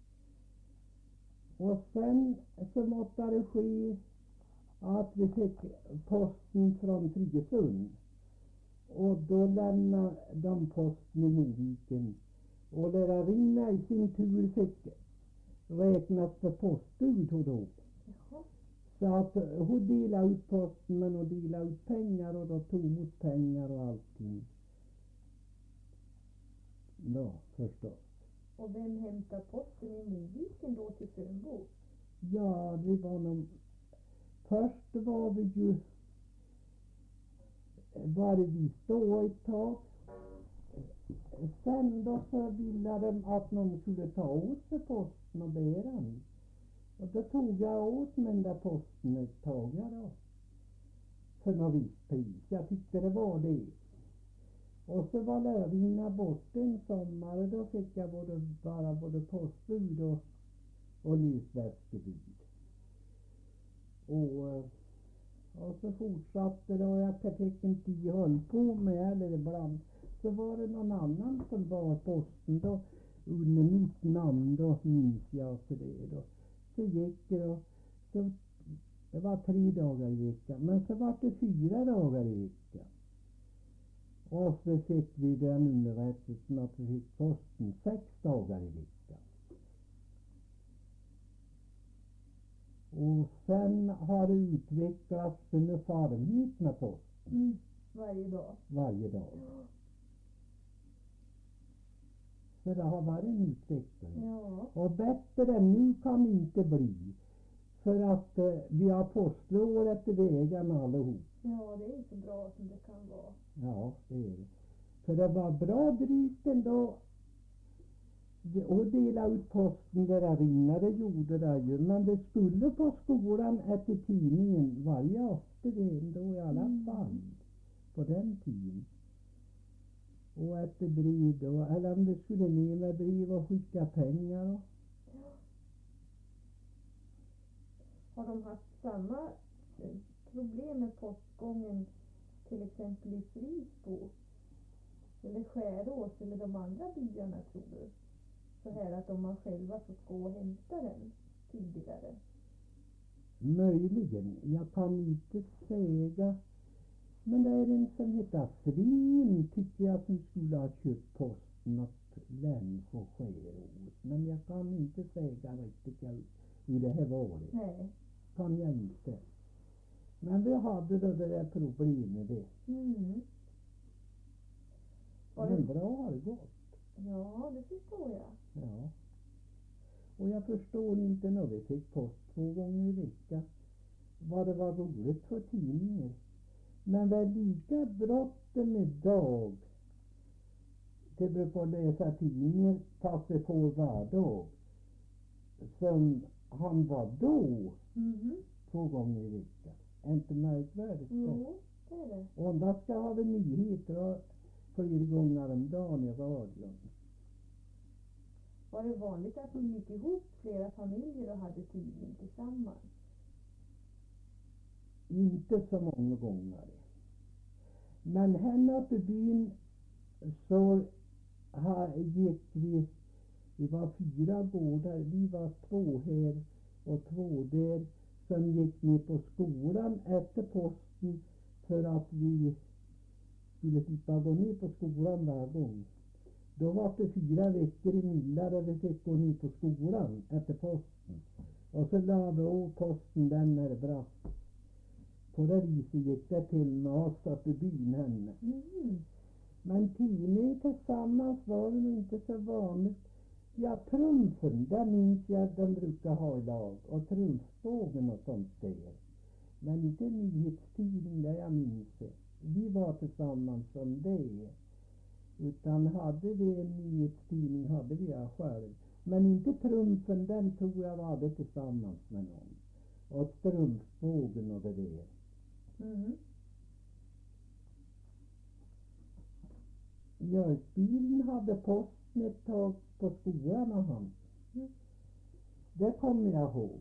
Och sen så måste det ske att vi fick posten från Friggesund. Och då lämnade de posten i Moviken. Och lärarinna i sin tur fick räknas för postbud då. Så att hon delade ut posten, men hon delade ut pengar och då tog emot pengar och allting. Ja, förstås. Och vem hämtar posten i Moviken då till Frönbo? Ja, det var nog... Först var vi ju... Var vi stå ett tag. Sen då så ville de att någon skulle ta åt sig posten och bära den. Och då tog jag åt mig den där posten ett tag då. För något visst pris. Jag tyckte det var det. Och så var lärarinna borta en sommar och då fick jag både postbud och lysväskebud. Och så fortsatte det och jag fick en tid höll på med eller ibland. Så var det någon annan som bar posten då under mitt namn då minns jag för det då. Så gick det och så det var 3 dagar i veckan. Men så var det 4 dagar i veckan. Och så fick vi den underrättelsen att vi fick posten 6 dagar i veckan. Och sen har det utvecklats en farmhit med posten. Varje dag? Varje dag. Så det har varit en utveckling. Ja. Och bättre än nu kan det inte bli. För att vi har postlådor efter vägarna allihop. Ja, det är så bra som det kan vara. Ja, det är det. För det var bra drygt ändå. Och dela ut posten där jag ringade gjorde det ju. Men det skulle på skolan efter tidningen varje afton ändå i alla fall. På den tiden. Och efter brev då. Eller om det skulle ner med brev och skicka pengar. Och. Har de haft samma problem med postgången till exempel i Frisbo? Eller Skärås eller de andra byarna tror du? Så här att de har själva fått gå och hämta den tidigare. Möjligen. Jag kan inte säga. Men det är en som heter Frin tycker jag som skulle ha köpt posten åt Läns och Skärås. Men jag kan inte säga riktigt hur det här var det. Nej. Kan jag inte. Men vi hade då det där problemet det. Men bra har det gått. Ja, det förstår jag. Ja. Och jag förstår inte när vi fick post 2 gånger i veckan. Vad det var roligt för tidningar. Men det är lika bråttom idag. Det brukar läsa tidningar fast vi får var dag. Som han var då. 2 gånger i veckan. Inte märkvärdigt. Jo, det är det. Och då ska ha vi nyheter 4 gånger om dagen i radion. Var det vanligt att ni gick ihop flera familjer och hade tidning tillsammans? Inte så många gånger. Men här uppe i byn så gick vi var 4 gårdar. Vi var 2 här och 2 där som gick ner på skolan efter posten för att vi skulle slippa gå ner på skolan varje gång. Då var det 4 veckor i Milla där vi fick gå ner på skolan efter posten. Och så la vi av posten den när det brast. På det viset gick det till med oss uppe i byn henne. Men tidning tillsammans var det inte så vanligt. Ja, trumfen, där minns jag att de brukar ha i lag. Och trumfbågen och sånt där. Men inte nyhetstidning där jag minns det. Vi var tillsammans om det. Utan hade vi en nyhetstidning hade vi jag själv. Men inte trumfen, den tror jag var det tillsammans med någon. Och trumfbågen och det där. Mjölkbilen hade posten ett tag på skolan och han. Det kommer jag ihåg.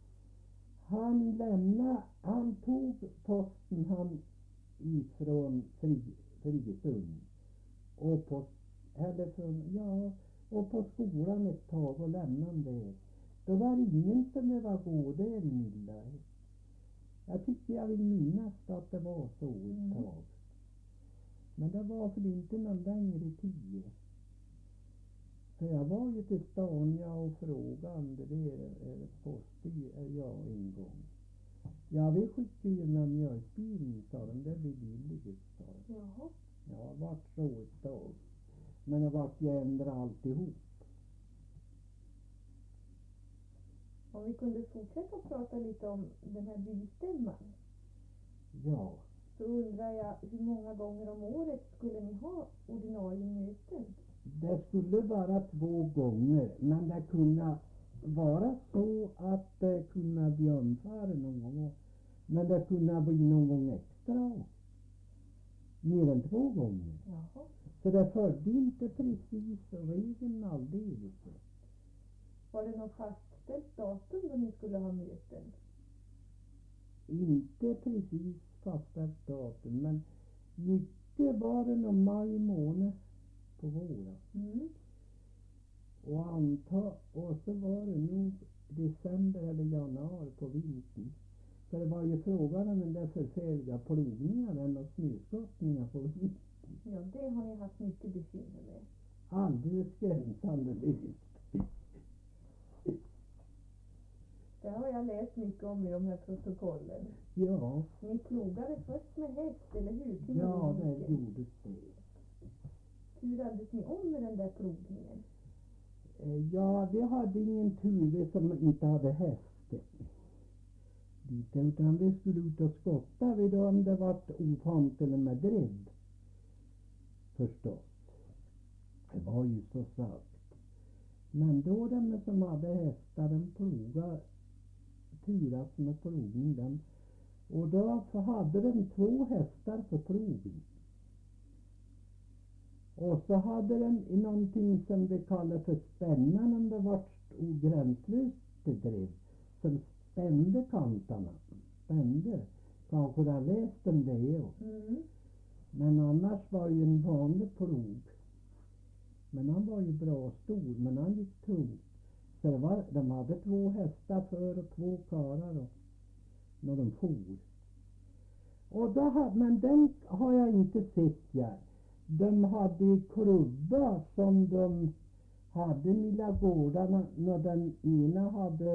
Han tog posten ifrån Frigesund. Och på skolan ett tag och lämnade det. Då var det ingen som var gå där i Milla. Jag tycker jag vill minnas att det var så ett tag. Men det var för inte någon längre tid. För jag var ju till stan och frågade om det där en gång. Ja, vi skickade ju med mjölkbilen, sa de. Det blir billigt, sa de. Jaha. Ja, det var så ett tag. Men det var ju ändra alltihop. Om vi kunde fortsätta att prata lite om den här bystämman. Ja. Så undrar jag, hur många gånger om året skulle ni ha ordinarie möten? Det skulle vara 2 gånger. Men det kunde vara så att det kunde bli omfara någon gång. Men det kunde bli någon gång extra. Mer än 2 gånger. Jaha. Så det följde inte precis regeln alldeles. Var det något fastställt datum då ni skulle ha möten? Inte precis fastställt datum, men mycket var det nog maj månad på våren. Och så var det nog december eller januari på vintern. Så det var ju frågan om den där förfärliga plogningen och snöskottningar på vintern. Ja, det har ni haft mycket bekymmer med. Alldeles gränsande visst. Det har jag läst mycket om i de här protokollen. Ja. Ni plogade först med häst, eller hur? Ja, det gjordes det. Turades ni om med den där plogningen? Ja, vi hade ingen tur som inte hade häst. Utan vi skulle ut och skotta vid om det var ofant eller med drev. Förstås. Det var ju så sagt. Men då de som hade hästar, de plogade, turas med plogning dem. Och då hade de 2 hästar för plogen. Och så hade de någonting som vi kallar för spännan, om det var gränslöst drev, som spände kanterna. Spände. Kanske du har läst om det ju. Men annars var ju en vanlig plog. Men han var ju bra stor, men han gick tungt. Så de hade 2 hästar för och 2 karlar då, när de for. Och men den har jag inte sett jag. De hade klubba som de hade lilla gårdarna. När den ena hade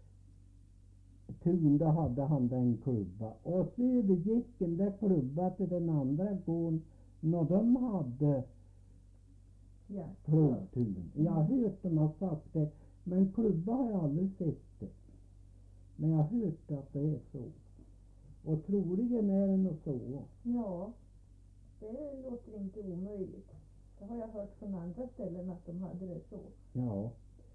tun, då hade han den klubba. Och så övergick den där klubba till den andra gården när de hade plogtun. Jag har hört dem ha sagt det, men klubba har jag aldrig sett det. Men jag har hört att det är så. Och troligen är det nog så. Ja, det låter inte omöjligt. Det har jag hört från andra ställen att de hade det så. Ja.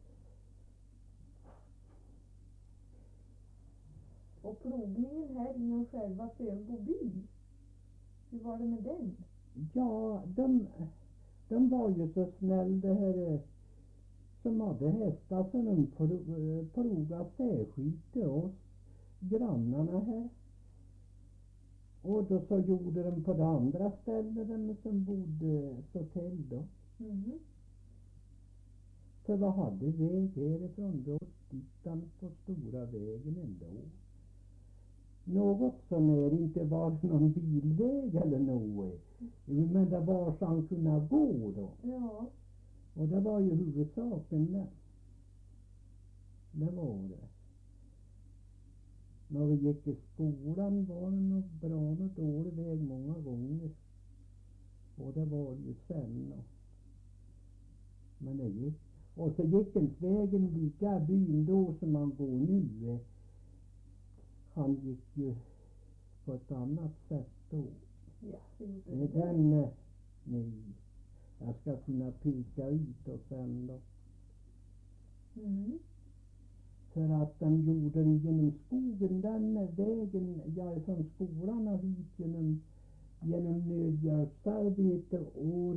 Och plogningen här inom själva Fönbo by, hur var det med den? Ja, de var ju så snäll det här som hade hästar, så de plogade särskilt till oss grannarna här. Och då så gjorde de på det andra stället som bodde så till då. Så vad hade väg härifrån då? Tittan på stora vägen ändå. Något som inte var någon bilväg eller något. Men det var så han kunde gå då. Ja. Och det var ju huvudsaken där. Det var det. När vi gick i skolan var det nog bra och dålig väg många gånger. Och det var ju sen. Men det gick. Och så gick vägen lika byn då som man går nu. Han gick ju på ett annat sätt då. Ja, den, nej. Jag ska kunna peka ut och sen då. För att de gjorde genom skogen, den vägen, jag från skolan och hit genom nödhjälpsarbete år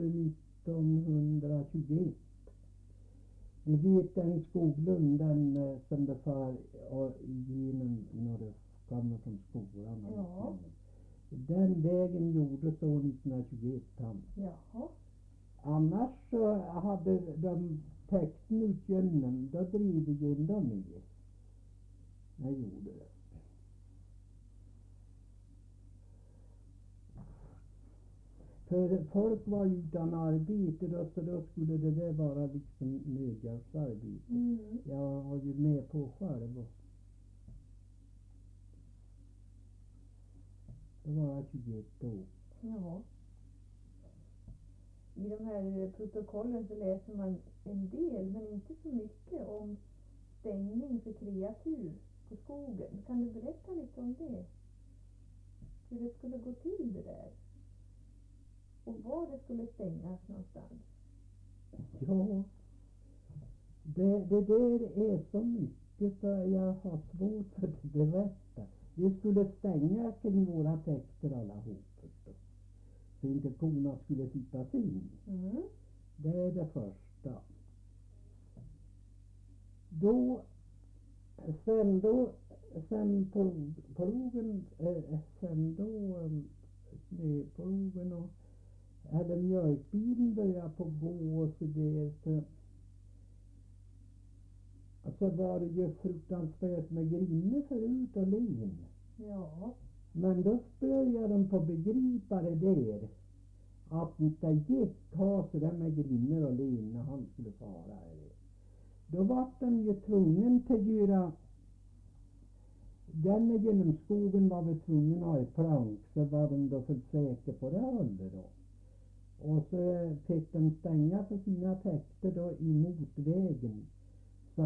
1921. Du vet den Skoglund, den som det far igenom när du kommer från skolan. Ja. Den vägen gjordes år 1921. Jaha. Annars så hade de täckten ut genom, då drev igen dem i. Jag gjorde det. För folk var utan arbete då, så då skulle det där vara liksom nödhjälpsarbete. Jag var ju med på själv. Då var jag 21 år. Ja. I de här protokollen så läser man en del, men inte så mycket om stängning för kreatur på skogen. Kan du berätta lite om det? Hur det skulle gå till det där? Och var det skulle stängas någonstans? Ja, det där är så mycket så jag har svårt att berätta. Vi skulle stänga kring våra täkter allihop förstås. Så inte korna skulle sittas in. Det är det första. Sen plogen, snöplogen och eller mjölkbilen började på gå och så där så var det ju fruktansvärt med grinner förut och len. Ja. Men då började de på begripa det där att inte gick ha så där med grinner och len när han skulle fara. Då var de ju tvungen till att göra den genom skogen var vi tvungen att ha ett plank, så var de då för säker på det hållet då. Och så fick de stänga för sina täkter då emot vägen så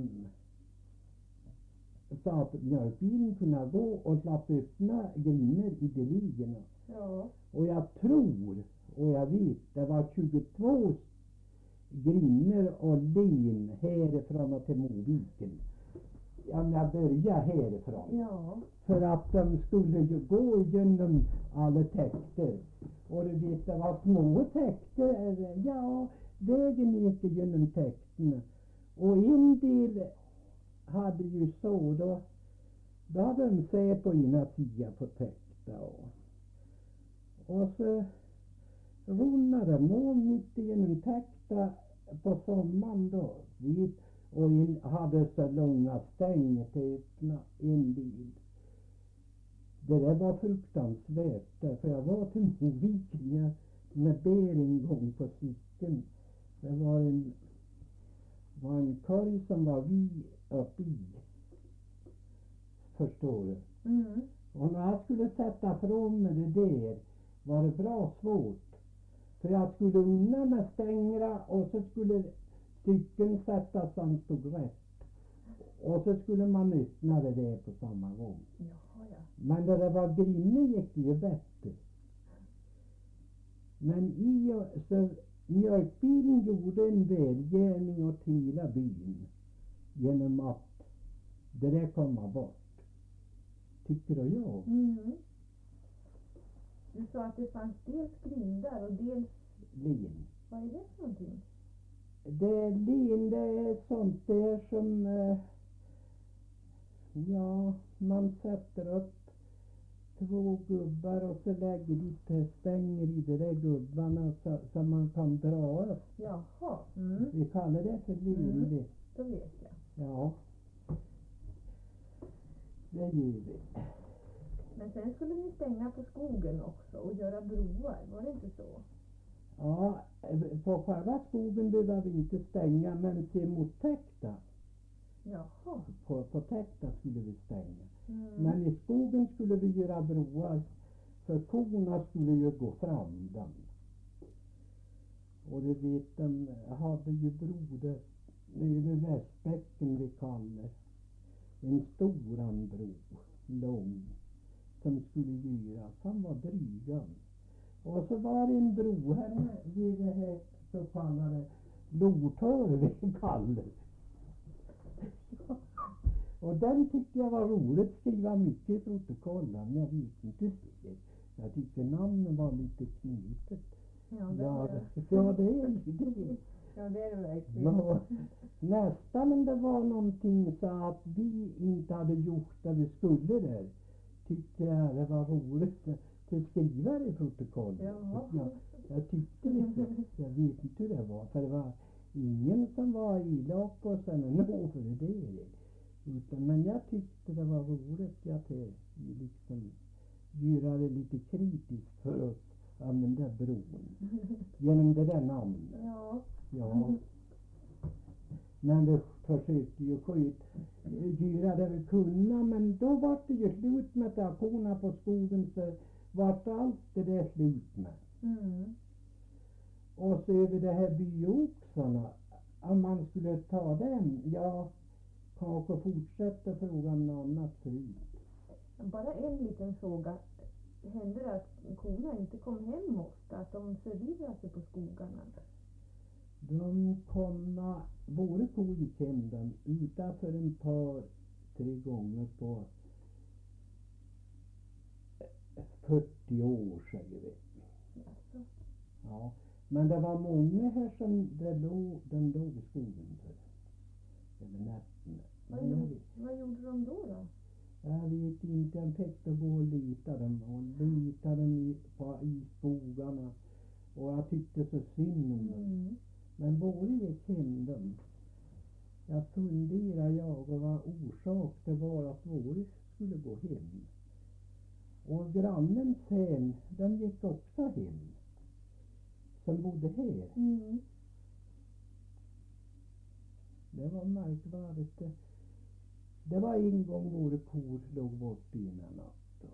att mjölkbilen kunde gå och slapp öppna grinner i de ligorna. Ja. Och jag tror, och jag vet, det var 22 grinner och lin härifrån och till Moviken. Ja, men jag börjar härifrån. Ja. För att de skulle ju gå genom alla täkter. Och du vet, det var små täkter. Ja, vägen gick genom täkterna. Och en del hade ju så, då hade de sig på ena sidan på täkta. Och så runnade de mitt genom täkta på sommaren då. Och hade så långa stänger till öppna en bil. Det där var fruktansvärt, för jag var till Moviken med ber en gång på cykeln. Det var en korg som var vi uppe i, förstår du. Mm. Och när jag skulle sätta från mig det där var det bra svårt. För jag skulle unna med stängra och så skulle cykeln sättas som stod rätt. Och så skulle man öppna det där på samma gång. Jaha, ja. Men när det var grinne gick det ju bättre. Men så mjölkbilen gjorde en välgärning åt hela byn genom att det där komma bort. Tycker du jag? Mm. Du sa att det fanns dels grindar och dels... Lin. Vad är det för någonting? Lin, det är sånt där som man sätter upp 2 gubbar och så lägger lite stänger i de där gubbarna så man kan dra upp. Jaha. Mm. Vi kallar det för lin. Då vet jag. Ja. Det gör vi. Men sen skulle ni stänga på skogen också och göra broar, var det inte så? Ja, på själva skogen behöver vi inte stänga, men till mot täkta. Jaha. På täkta skulle vi stänga. Mm. Men i skogen skulle vi göra broar, för korna skulle ju gå fram den. Och du vet, de hade ju broder över Västbäcken vi kallar. En stor bro, lång, som skulle göras. Han var drygan. Och så var det en bro här vid det här så kallade Lortorv vi kallar. Och den tyckte jag var roligt att skriva mycket i protokollen, men jag vet inte det. Jag tyckte namnen var lite knipet. Ja, det är det. Ja, det är det. Ja, det är det verkligen. Ja, nästan om det var någonting så att vi inte hade gjort det vi skulle där, tyckte jag det var roligt att skriva det i protokollet. Ja. Jag tyckte det. Jag vet inte hur det var, för det var ingen som var elak på sig nå för det. Men jag tyckte det var roligt att liksom göra det lite kritiskt för oss av den där bron. Genom det där namnet. Ja. Ja. Men vi försökte ju göra det vi kunde, men då var det ju slut med traktorerna på skogen, så var allt det där slut med. Mm. Och så över det här byoxarna, om man skulle ta den, kanske fortsätta frågan något annat förut. Bara en liten fråga. Hände det att korna inte kom hem ofta? Att de förvirrade sig på skogarna? De kom, både kor gick hem den utanför en par, 3 gånger på 40 år, säger vi. Alltså. Ja, men det var många här som den låg i skogen för. Över nätterna. Vad gjorde de då? Jag vet inte, jag fick att gå och leta dem. Och leta dem i skogarna. Och jag tyckte så synd om dem. Mm. Men både gick hem dem. Jag funderade och vad orsak det var att våra skulle gå hem. Och grannens hem, den gick också hem. Som bodde här. Mm. Det var märkvärdigt. Det var en gång våra kor låg bort i en natt.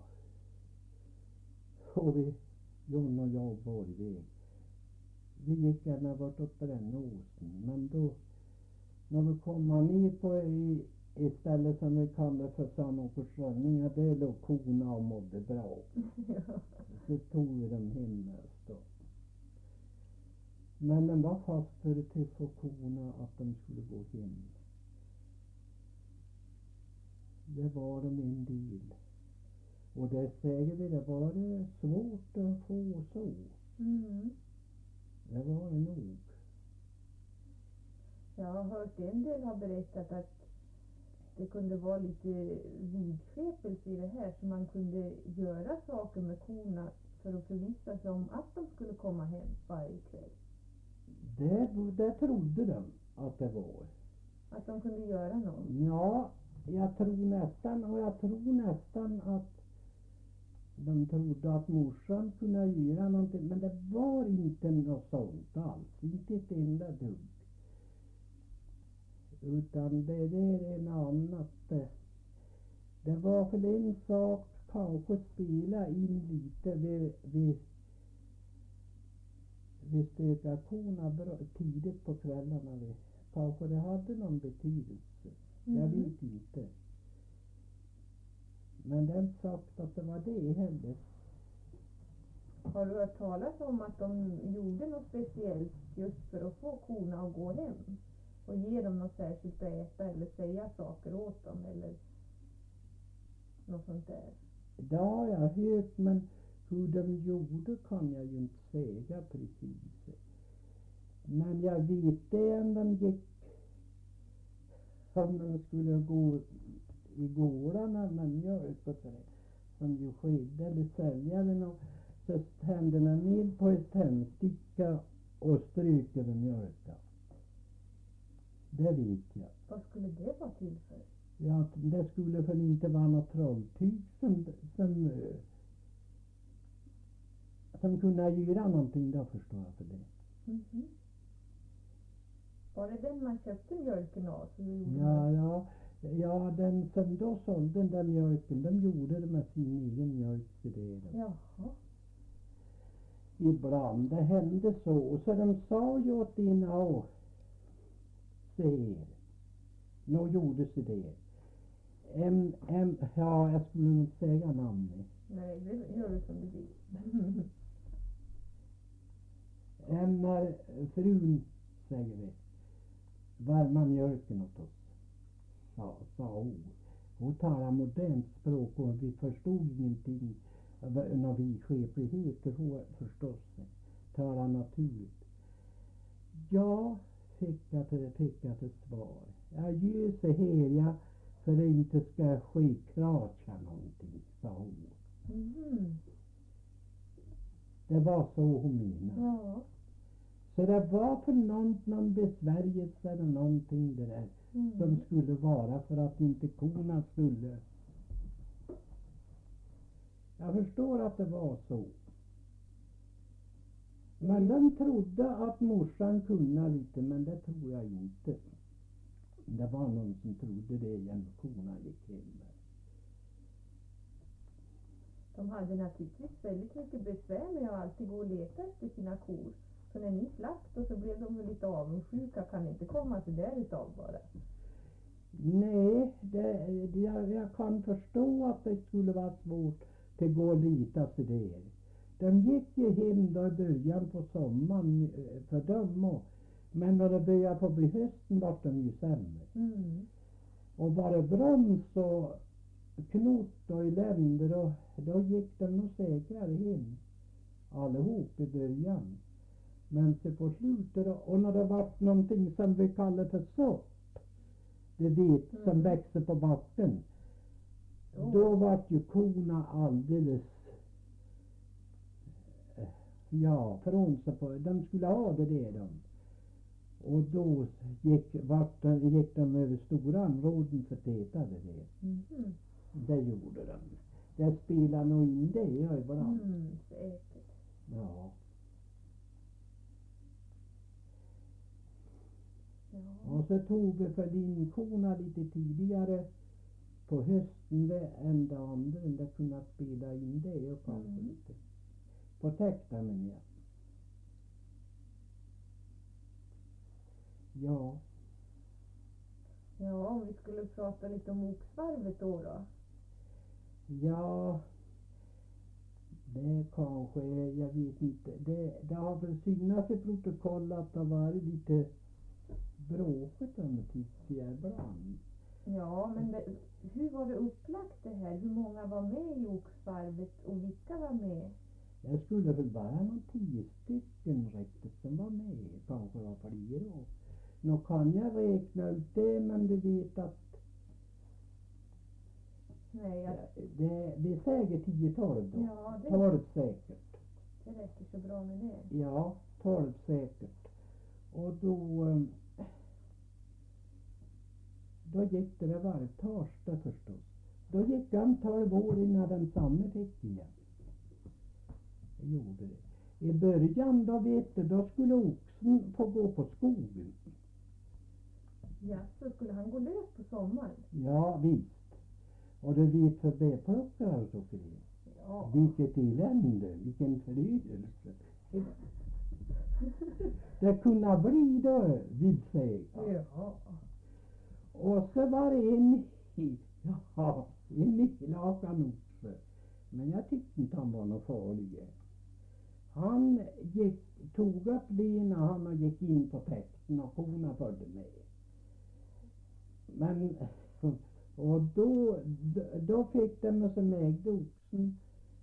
Och John och jag var iväg. Vi gick gärna bort upp på den åsen. Men då, när vi kom ner på ett ställe som vi kallar för Sanåkersrönningar, där låg korna och mådde bra. Så tog vi dem hem med oss då. Men de var fast för att få korna att de skulle gå hem. Det var de en del. Och det säger vi, det var svårt att få så. Mm. Det var det nog. Jag har hört en del har berättat att det kunde vara lite vidskepelse i det här, så man kunde göra saker med korna för att förvissa sig om att de skulle komma hem varje kväll. Det trodde de att det var. Att de kunde göra något. Ja, jag tror nästan att de trodde att morsan kunde göra någonting, men det var inte något sånt alls, inte ett enda dugg. Utan det är en annat. Det var för en sak kanske spela in lite vi stökade korna tidigt på kvällarna. Kanske det hade någon betydelse. Jag vet inte. Men det är inte sagt att det var det heller. Har du hört talas om att de gjorde något speciellt just för att få korna att gå hem? Och ge dem något särskilt att äta eller säga saker åt dem eller något sånt där? Det har jag hört, men hur de gjorde kan jag ju inte säga precis. Men jag vet det om de gick, om de skulle gå i gårdarna med mjölk och sådär, som ju skedde, eller sälja den, och så händerna ner på ett tändsticka och stryk över mjölka. Det vet jag. Vad skulle det vara till för? Ja, det skulle för inte vara något trolltyg som kunde göra någonting då, förstår jag för det. Mhm. Var det den man köpte mjölken av? Så gjorde Ja, den som då sålde den där mjölken, de gjorde det med sin egen mjölk till det. Jaha. Ibland det hände så. Och så de sa ju åt dina se, nå gjorde sig det. Ja, jag skulle inte säga namnet. Nej, det gör du som du vill. När frun, säger vi, varma mjölken åt oss, sa hon. Hon talade modernt språk och vi förstod ingenting när vi skepligheter, hon förstås talade naturligt. Ja, fick jag till svar. Jag gör så här, jag för det inte ska ske kracha någonting, sa hon. Mhm. Det var så hon menade. Ja. Så det var för någon besvärjelse eller någonting det där som skulle vara för att inte korna skulle. Jag förstår att det var så. Men de trodde att morsan kunde lite, men det tror jag inte. Det var någon som trodde det igen, korna gick hem. De hade naturligtvis väldigt mycket besvär med att alltid gå och leta efter sina kor. Så när ni slakt och så blev de väl lite avundsjuka, kan inte komma så där utav bara. Nej, jag kan förstå att det skulle vara svårt att gå och lita till det. De gick ju hem då i början på sommaren för dem, men när det började på bli hösten var de ju sämre. Och var det broms och knot och elände, då gick de nog säkrare hem allihop i början. Men så på slutet och när det var någonting som vi kallar för sopp, det vet som växer på backen, då var ju korna alldeles från sig på, de skulle ha det de. Och då gick de över stora områden för att äta det. Det gjorde de. Det spelade nog in det ibland. Säkert. Ja. Ja. Och så tog vi för linkorna lite tidigare på hösten än det andra. Det kunde spela in det och kanske lite. På täckta men ja. Ja. Ja, om vi skulle prata lite om oxvarvet då. Ja. Det kanske, jag vet inte. Det har väl synats i protokoll att det har varit lite bråkigt om det tycker jag ibland. Ja, men hur var det upplagt det här? Hur många var med i Oxvarvet och vilka var med? Det skulle väl vara någon 10 stycken riktigt som var med. Kanske var fler då. Nu kan jag räkna ut det, men du vet att Nej, det är säkert 10-12 då. Ja, 12 säkert. det räcker så bra med det. Ja, 12 säkert. Och då gick det varje torsdag förstås. Då gick han 12 år innan den samme fick igen. Det gjorde det. I början då vet du, då skulle oxen få gå på skogen. Ja, så skulle han gå lös på sommaren? Ja, visst. Och du vet för bärplockare och så för det. Ja. Vilket elände, vilken förlydelse. Det kunde bli då, vill säga. Ja. Och så var det en elakakan oxe. Men jag tyckte inte han var någon farlig. Han tog upp benen han och gick in på täkten och korna följde med. Men, och då fick de som ägde oxen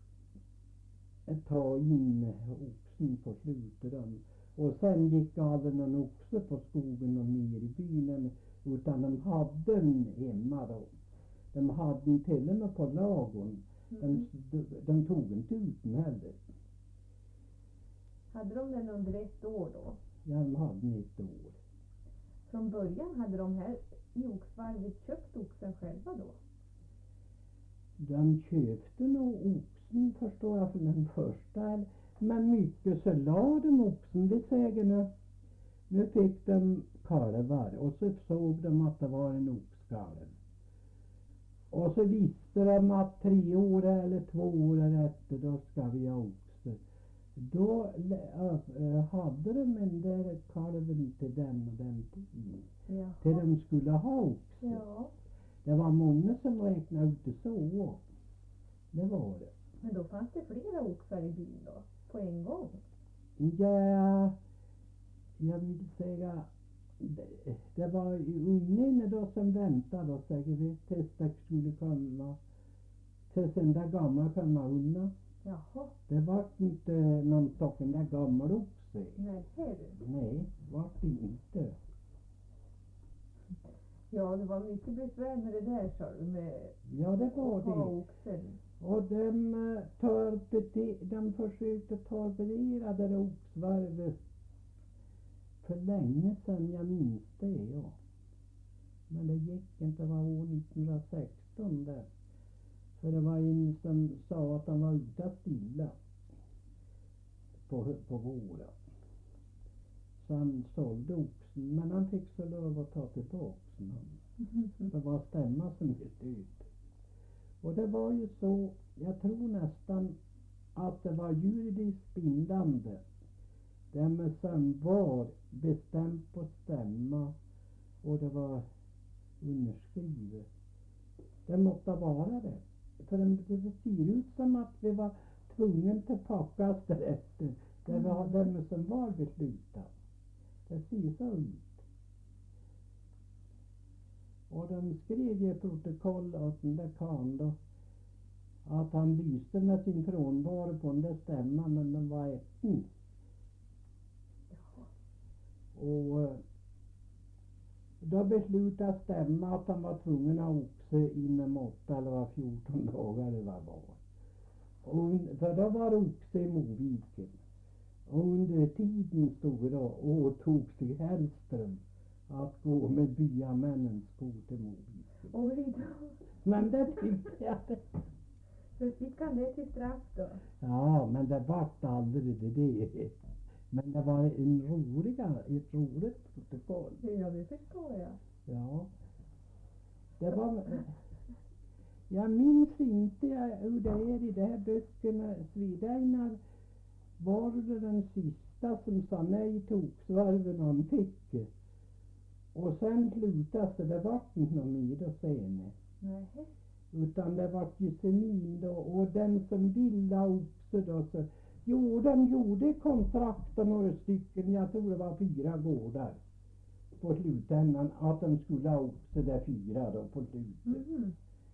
ta in oxen på slutet. Och sen gick aldrig någon oxe på skogen och ner i byn, utan de hade den hemma då. De hade den till och med på lagon. De tog inte ut den heller. Hade de den under ett år då? Ja, de hade den ett år. Från början hade de här i Oxvarvet köpt oxen själva då? De köpte nog oxen förstår jag för den första. Men mycket så la de oxen. Det säger nu fick de kalvar och så såg de att det var en oxkalv. Och så visste de att 3 år eller 2 år efter då ska vi ha oxe. Då hade de en där kalven till den och den tiden. Ja. Till de skulle ha oxe. Ja. Det var många som räknade ut det så. Det var det. Men då fanns det flera oxar i byn då? På en gång? Ja, jag vill säga det var ungen då som väntade och säger vi tills det skulle komma tills den där gamla komma undan. Jaha. Det var inte någon toppen där gammal oxe. Nej, ser du? Nej, var det inte. Ja, det var mycket besvär med det där så med Ja, det var ha det. oxen. Och de försökte torpedera det där oxvarvet för länge sedan, jag minns det, ja. Men det gick inte, det var år 1916 där. För det var en som sa att han var ute stilla på våren. Så han sålde oxen, men han fick så lov att ta tillbaka den. Det var stämma som gick ut. Och det var ju så, jag tror nästan att det var juridiskt bindande. Det med som var bestämt på stämma och det var underskrivet. Det måste vara det. För det ser ut som att vi var tvungen till packas därefter. Det var det som var beslutat. Det ser så ut. Och de skrev ju protokoll att den där karln då, att han lyste med sin frånvaro på den där stämman, men den var öppen. Och då beslutade stämma att han var tvungen att ha oxe inom 8 eller 14 dagar eller vad var. Och för då var oxe i Moviken. Och under tiden stod då och tog sig Hellström att gå med byamännens skor till Moviken. Oj då. Men det tyckte jag det. Så fick han det till straff då? Ja, men det vart aldrig det. Men det var ett roligt protokoll. Ja, det förstår jag. Ja. Det var... Jag minns inte hur det är i de här böckerna. Svideinar var det den sista som sa nej till oxvarven han fick. Och sen slutade det vart inte någon mer att säga. Nej. Utan det vart ju semin då. Och den som ville ha oxe oxe då. Så, jo, de gjorde kontrakten några stycken, jag tror det var 4 gårdar på slutändan, att de skulle ha oxe där 4 då på slutet. Mhm.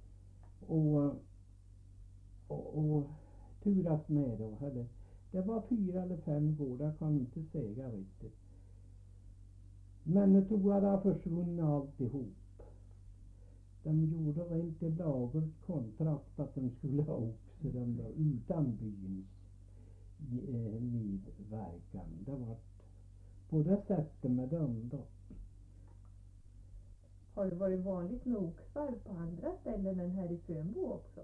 Och turas med då. Det var 4 eller 5 gårdar, kan inte säga riktigt. Men nu tror jag det har försvunnit alltihop. De gjorde rent i lagligt kontrakt att de skulle ha oxe de då, utan byns medverkan. Det var på det sättet med dem då. Har det varit vanligt med oxar på andra ställen än här i Fönbo också?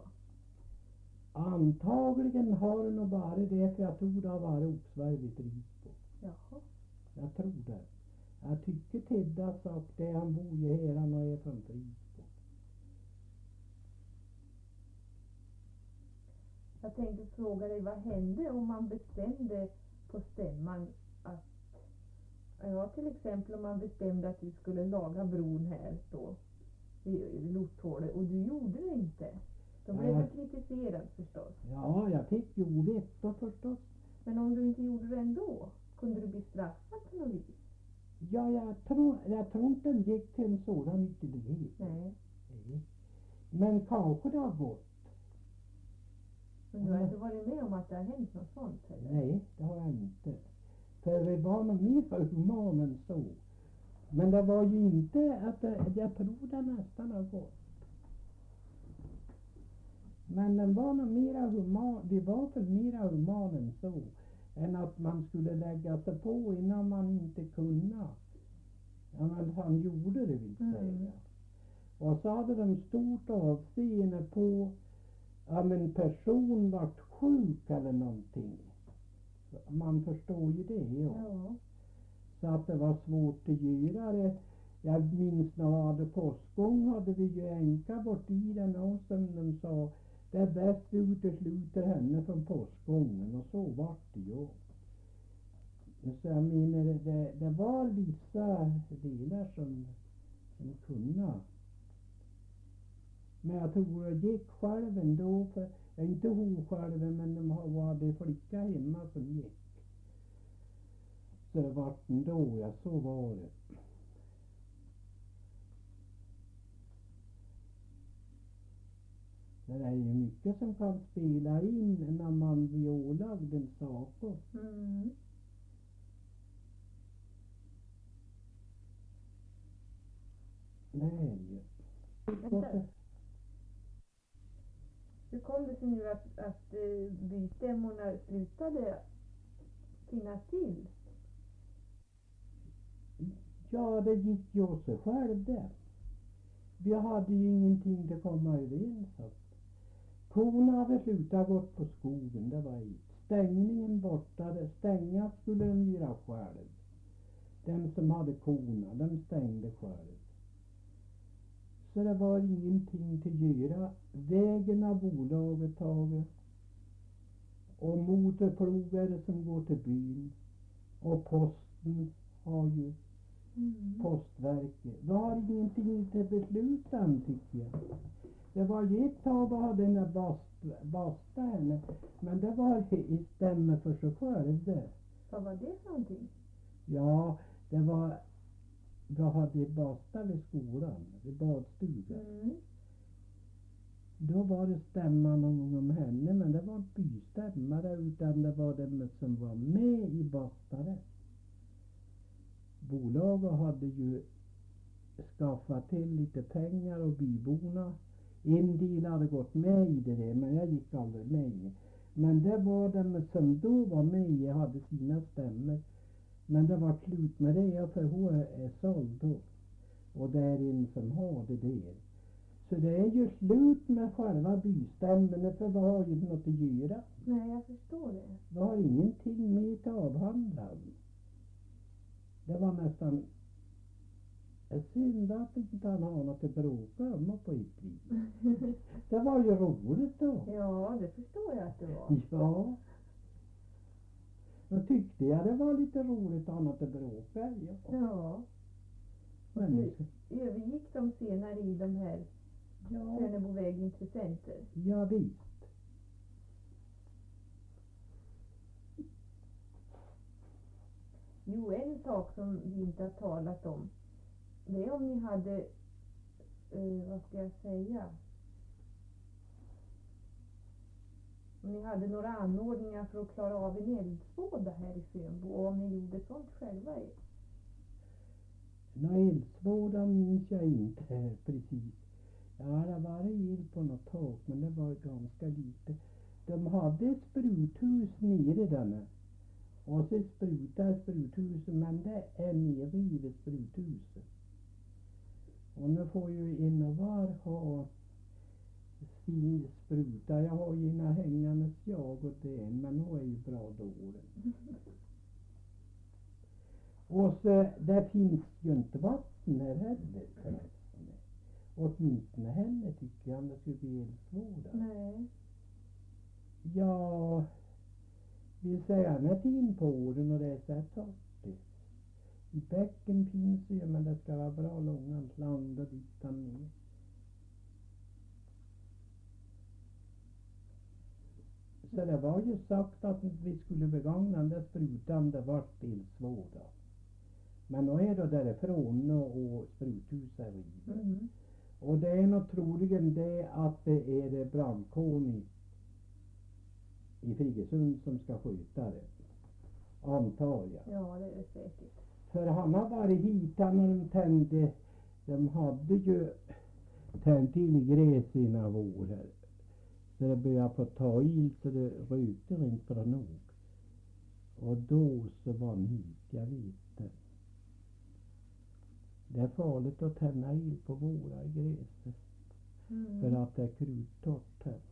Antagligen har det nog varit det, för jag tror det har varit oxvarv i Trisbo. Jaha. Jag tror det. Jag tycker Tedda sagt det, han bor ju här, han är från Trisbo. Jag tänkte fråga dig, vad hände om man bestämde på stämman att, ja till exempel om man bestämde att du skulle laga bron här då, vid Lotthålet, och du gjorde det inte? Då blev du kritiserad förstås. Ja, jag fick ju ovett då förstås. Men om du inte gjorde det ändå, kunde du bli straffad på något vis? Ja, jag tror inte den gick till en sådan ytterlighet. Nej. Nej. Men kanske det har gått. Men du har inte varit med om att det har hänt något sånt heller? Nej, det har jag inte. För vi var nog mer human än så. Men det var ju inte att jag tror det nästan har gått. Men den var nog mera human, vi var väl mera human än så. Än att man skulle lägga sig på innan man inte kunde. Ja, men han gjorde det vill säga. Och så hade de stort avseende på om en person vart sjuk eller någonting. Man förstår ju det. Ja. Så att det var svårt att göra det. Jag minns när vi hade påskgång, hade vi ju änka bort i den, och som de sa, det är bäst vi utesluter henne från påskgången, och så vart det ju. Så jag menar, det var vissa delar som kunde. Men jag tror jag gick själv ändå, för jag är inte hon själv, men de hade flicka hemma som gick. Så det vart ändå, ja, så var det. Det är ju mycket som kan spela in när man blir ålagd en sak. Mm. Det är ju. Hur kom det sig nu att bystämmorna slutade finnas till? Ja, det gick ju åt sig själv där. Vi hade ju ingenting att komma överens om. Korna hade slutat gått på skogen, det var ett. Stängningen borta, stänga skulle de göra själv. Den som hade korna, de stängde själv. Så det var ingenting till att göra. Vägen har bolaget tagit. Och motorplogare som går till byn. Och posten har ju postverket. Vi har ingenting till beslut om, tycker jag. Det var ju ett tag att ha den där basta henne. Men det var i stämmer för sig själv det. Vad var det för någonting? Ja, det var, vi hade basta vid skolan, vid badstugan. Då var det stämma någon gång om henne, men det var inte bystämmare, utan det var dem som var med i bastare. Bolaget hade ju skaffat till lite pengar, och byborna, en del hade gått med i det, men jag gick aldrig med. Men det var dem som då var med, hade sina stämmer. Men det var slut med det, för hon är såld då. Och det är en som har det där. Så det är ju slut med själva bystämmen, för vi har ju något att göra. Nej, jag förstår det. Vi har ingenting med att avhandla. Det var nästan synd att inte han har något att bråka om på ett vis. Det var ju roligt då. Ja, det förstår jag att det var. Ja. Då tyckte jag det var lite roligt att ha något att bråka. Ja. Men Övergick de senare i de här Föneboväg intressenter? Ja, visst. Jo, en sak som vi inte har talat om. Det är om ni hade, vad ska jag säga? Om ni hade några anordningar för att klara av en eldsvåda här i Fönbo. Och om ni gjorde sånt själva. Eldsvåda minns jag inte precis. Jag hade varit eld på något tak, men det var ganska lite. De hade ett spruthus nere där. Och så sprutar spruthuset, men det är nerrivet spruthuset. Och nu får ju en och var ha sin spruta. Jag har ju ena hängandes jag och det, men hon är ju bra dålig. Och så, där finns ju inte vatten här heller. Åtminstone heller tycker jag, om det skulle bli eldsvåda. Nej. Ja, vi ser annat in på den och det är så här torrt. I bäcken finns det ju, men det ska vara bra långa land och dit ner. Så det var ju sagt att vi skulle begagna den där sprutan, det var eldsvåda. Men nu är det därifrån och spruthuset är rivet. Mm. Och Och det är nog troligen det att det är det brandkåren i Friggesund som ska skjuta det. Antar jag. Ja, det är det säkert. För han har varit hit, när de tände, de hade ju tänt till gräs innan våren. Så det började få ta ild så det rökte inte bra nog. Och då så var han hit, jag vet det. Det är farligt att tända ild på våra gräs. Mm. För att det är kruttorrt här.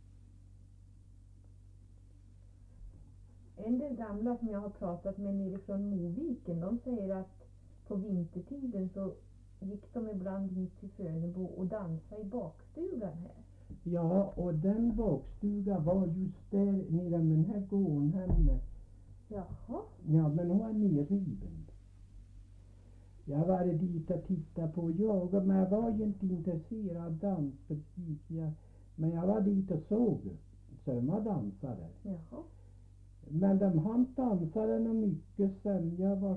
En del gamla som jag har pratat med nere från Moviken, de säger att på vintertiden så gick de ibland hit till Fönebo och dansade i bakstugan här. Ja, och den bakstugan var just där nere med den här gården henne. Jaha. Ja, men hon är nerriven. Jag var dit och tittade på jag, men jag var ju inte intresserad av dans precis. Men jag var dit och såg. Så de var dansare. Jaha. Men de hann dansade nog mycket sen jag var.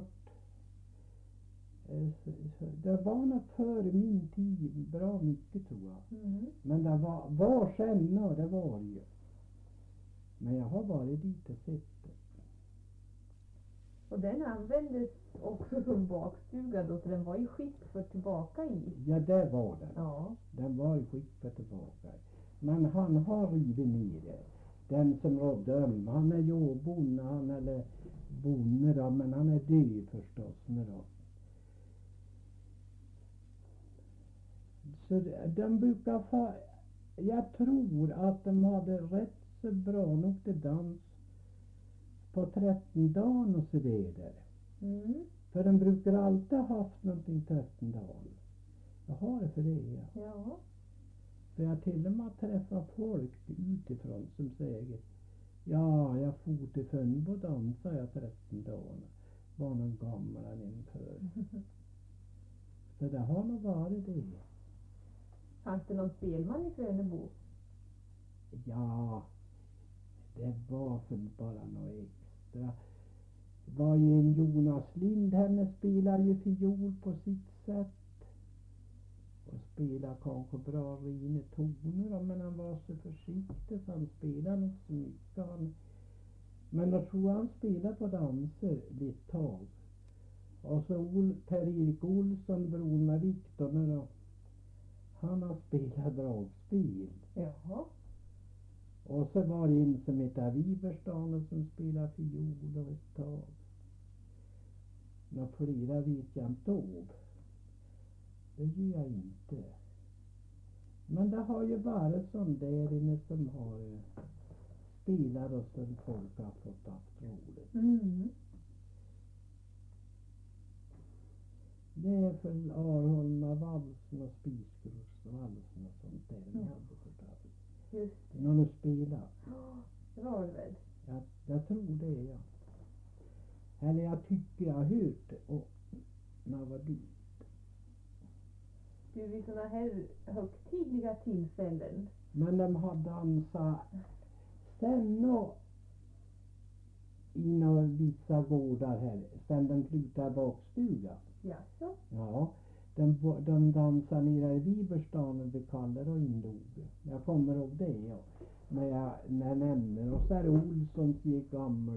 Det var nog före min tid bra mycket tror jag. Mm. Men det var sen och det var ju. Men jag har varit dit och sett det. Och den användes också som bakstuga då, så den var i skick för tillbaka i. Ja, det var den. Ja. Den var i skick för tillbaka. Men han har rivit ner det. Den som rådde om. Han är ju bonde, han eller bonde då, men han är död förstås nu då. Så de brukar jag tror att de hade rätt så bra nog till dans på 13 dagen och så vidare. Mm. För de brukar alltid ha haft någonting 13 dagar. Jag har det för det, ja. Ja. För jag till och med träffar folk utifrån som säger ja, jag for till Fönbo och dansade jag 13 dagar. Var någon gammal inför. Så det har nog varit det. Fanns det någon spelman i Fönebo? Ja, det var för bara något extra. Det var ju en Jonas Lind, henne spelar ju fiol på sitt sätt. Och spelar kanske bra rena toner då, men han var så försiktig så han spelade inte så mycket. Men jag tror han spelade på danser lite tag. Och så Per-Erik Olsson, bron med Viktor nu då. Han har spelat dragspel. Jaha. Och så var det en som heter Viberstan som spelade fiol och ett tag. Några flera vet jag inte om. Det gör jag inte. Men det har ju varit sån där inne som har spelat och som folk har fått haft roligt. Mm. Det är för Arholma valsen och Spisgrusvalsen och sånt där. Ja. Just det. När du spelar. Ja, det var det väl. Jag tror det, ja. Eller jag tycker jag har hört det. Och när jag var dit. Du, vid såna här högtidliga tillfällen. Men de har dansat sen och i några vissa gårdar här sen de flyttade bakstuga. Jaså? Ja, de dansade nere i Viberstan vid Kaller och Indoge. Jag kommer ihåg det, ja. När jag nämner. Och så är Olssons i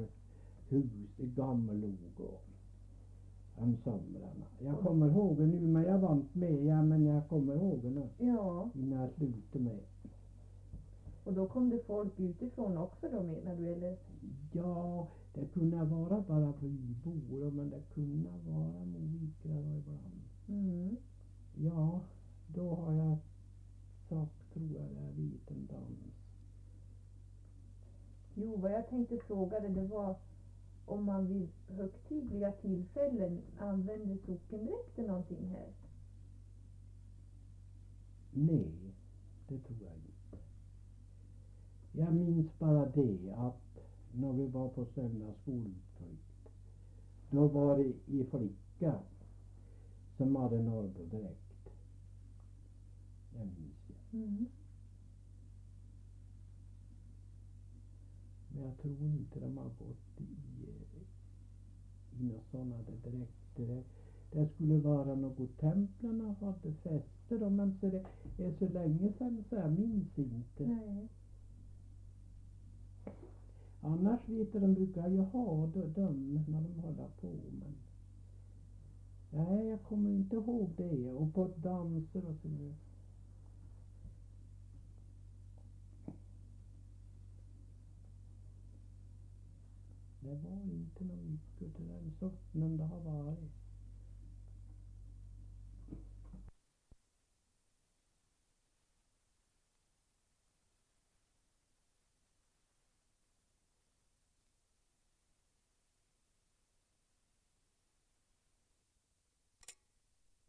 gammal Logo om somrarna. Jag kommer ihåg det nu, men jag var inte med. Ja, men jag kommer ihåg det nu. Ja. Innan jag slutade med. Och då kom det folk utifrån också då, menar du, eller? Ja, det kunde vara bara bybor, men det kunde vara movikare ibland. Mm. Ja, då har jag sagt, tror jag vet en dans. Jo, vad jag tänkte fråga dig, det var om man vid högtidliga tillfällen använder sockendräkter någonting här. Nej, det tror jag inte. Jag minns bara det att när vi var på söndagsskoleutflykt, då var det i flicka som hade norrbodräkt. Det minns jag. Mm. Men jag tror inte de har gått i några sådana dräkter. Det skulle vara något templarna hade fester om, men så det är så länge sedan så jag minns inte. Nej. Annars vet du, de brukar ju ha dem när de håller på, men nej, jag kommer inte ihåg det. Och på danser och så där. Det var inte något mycket till den sorten det har varit.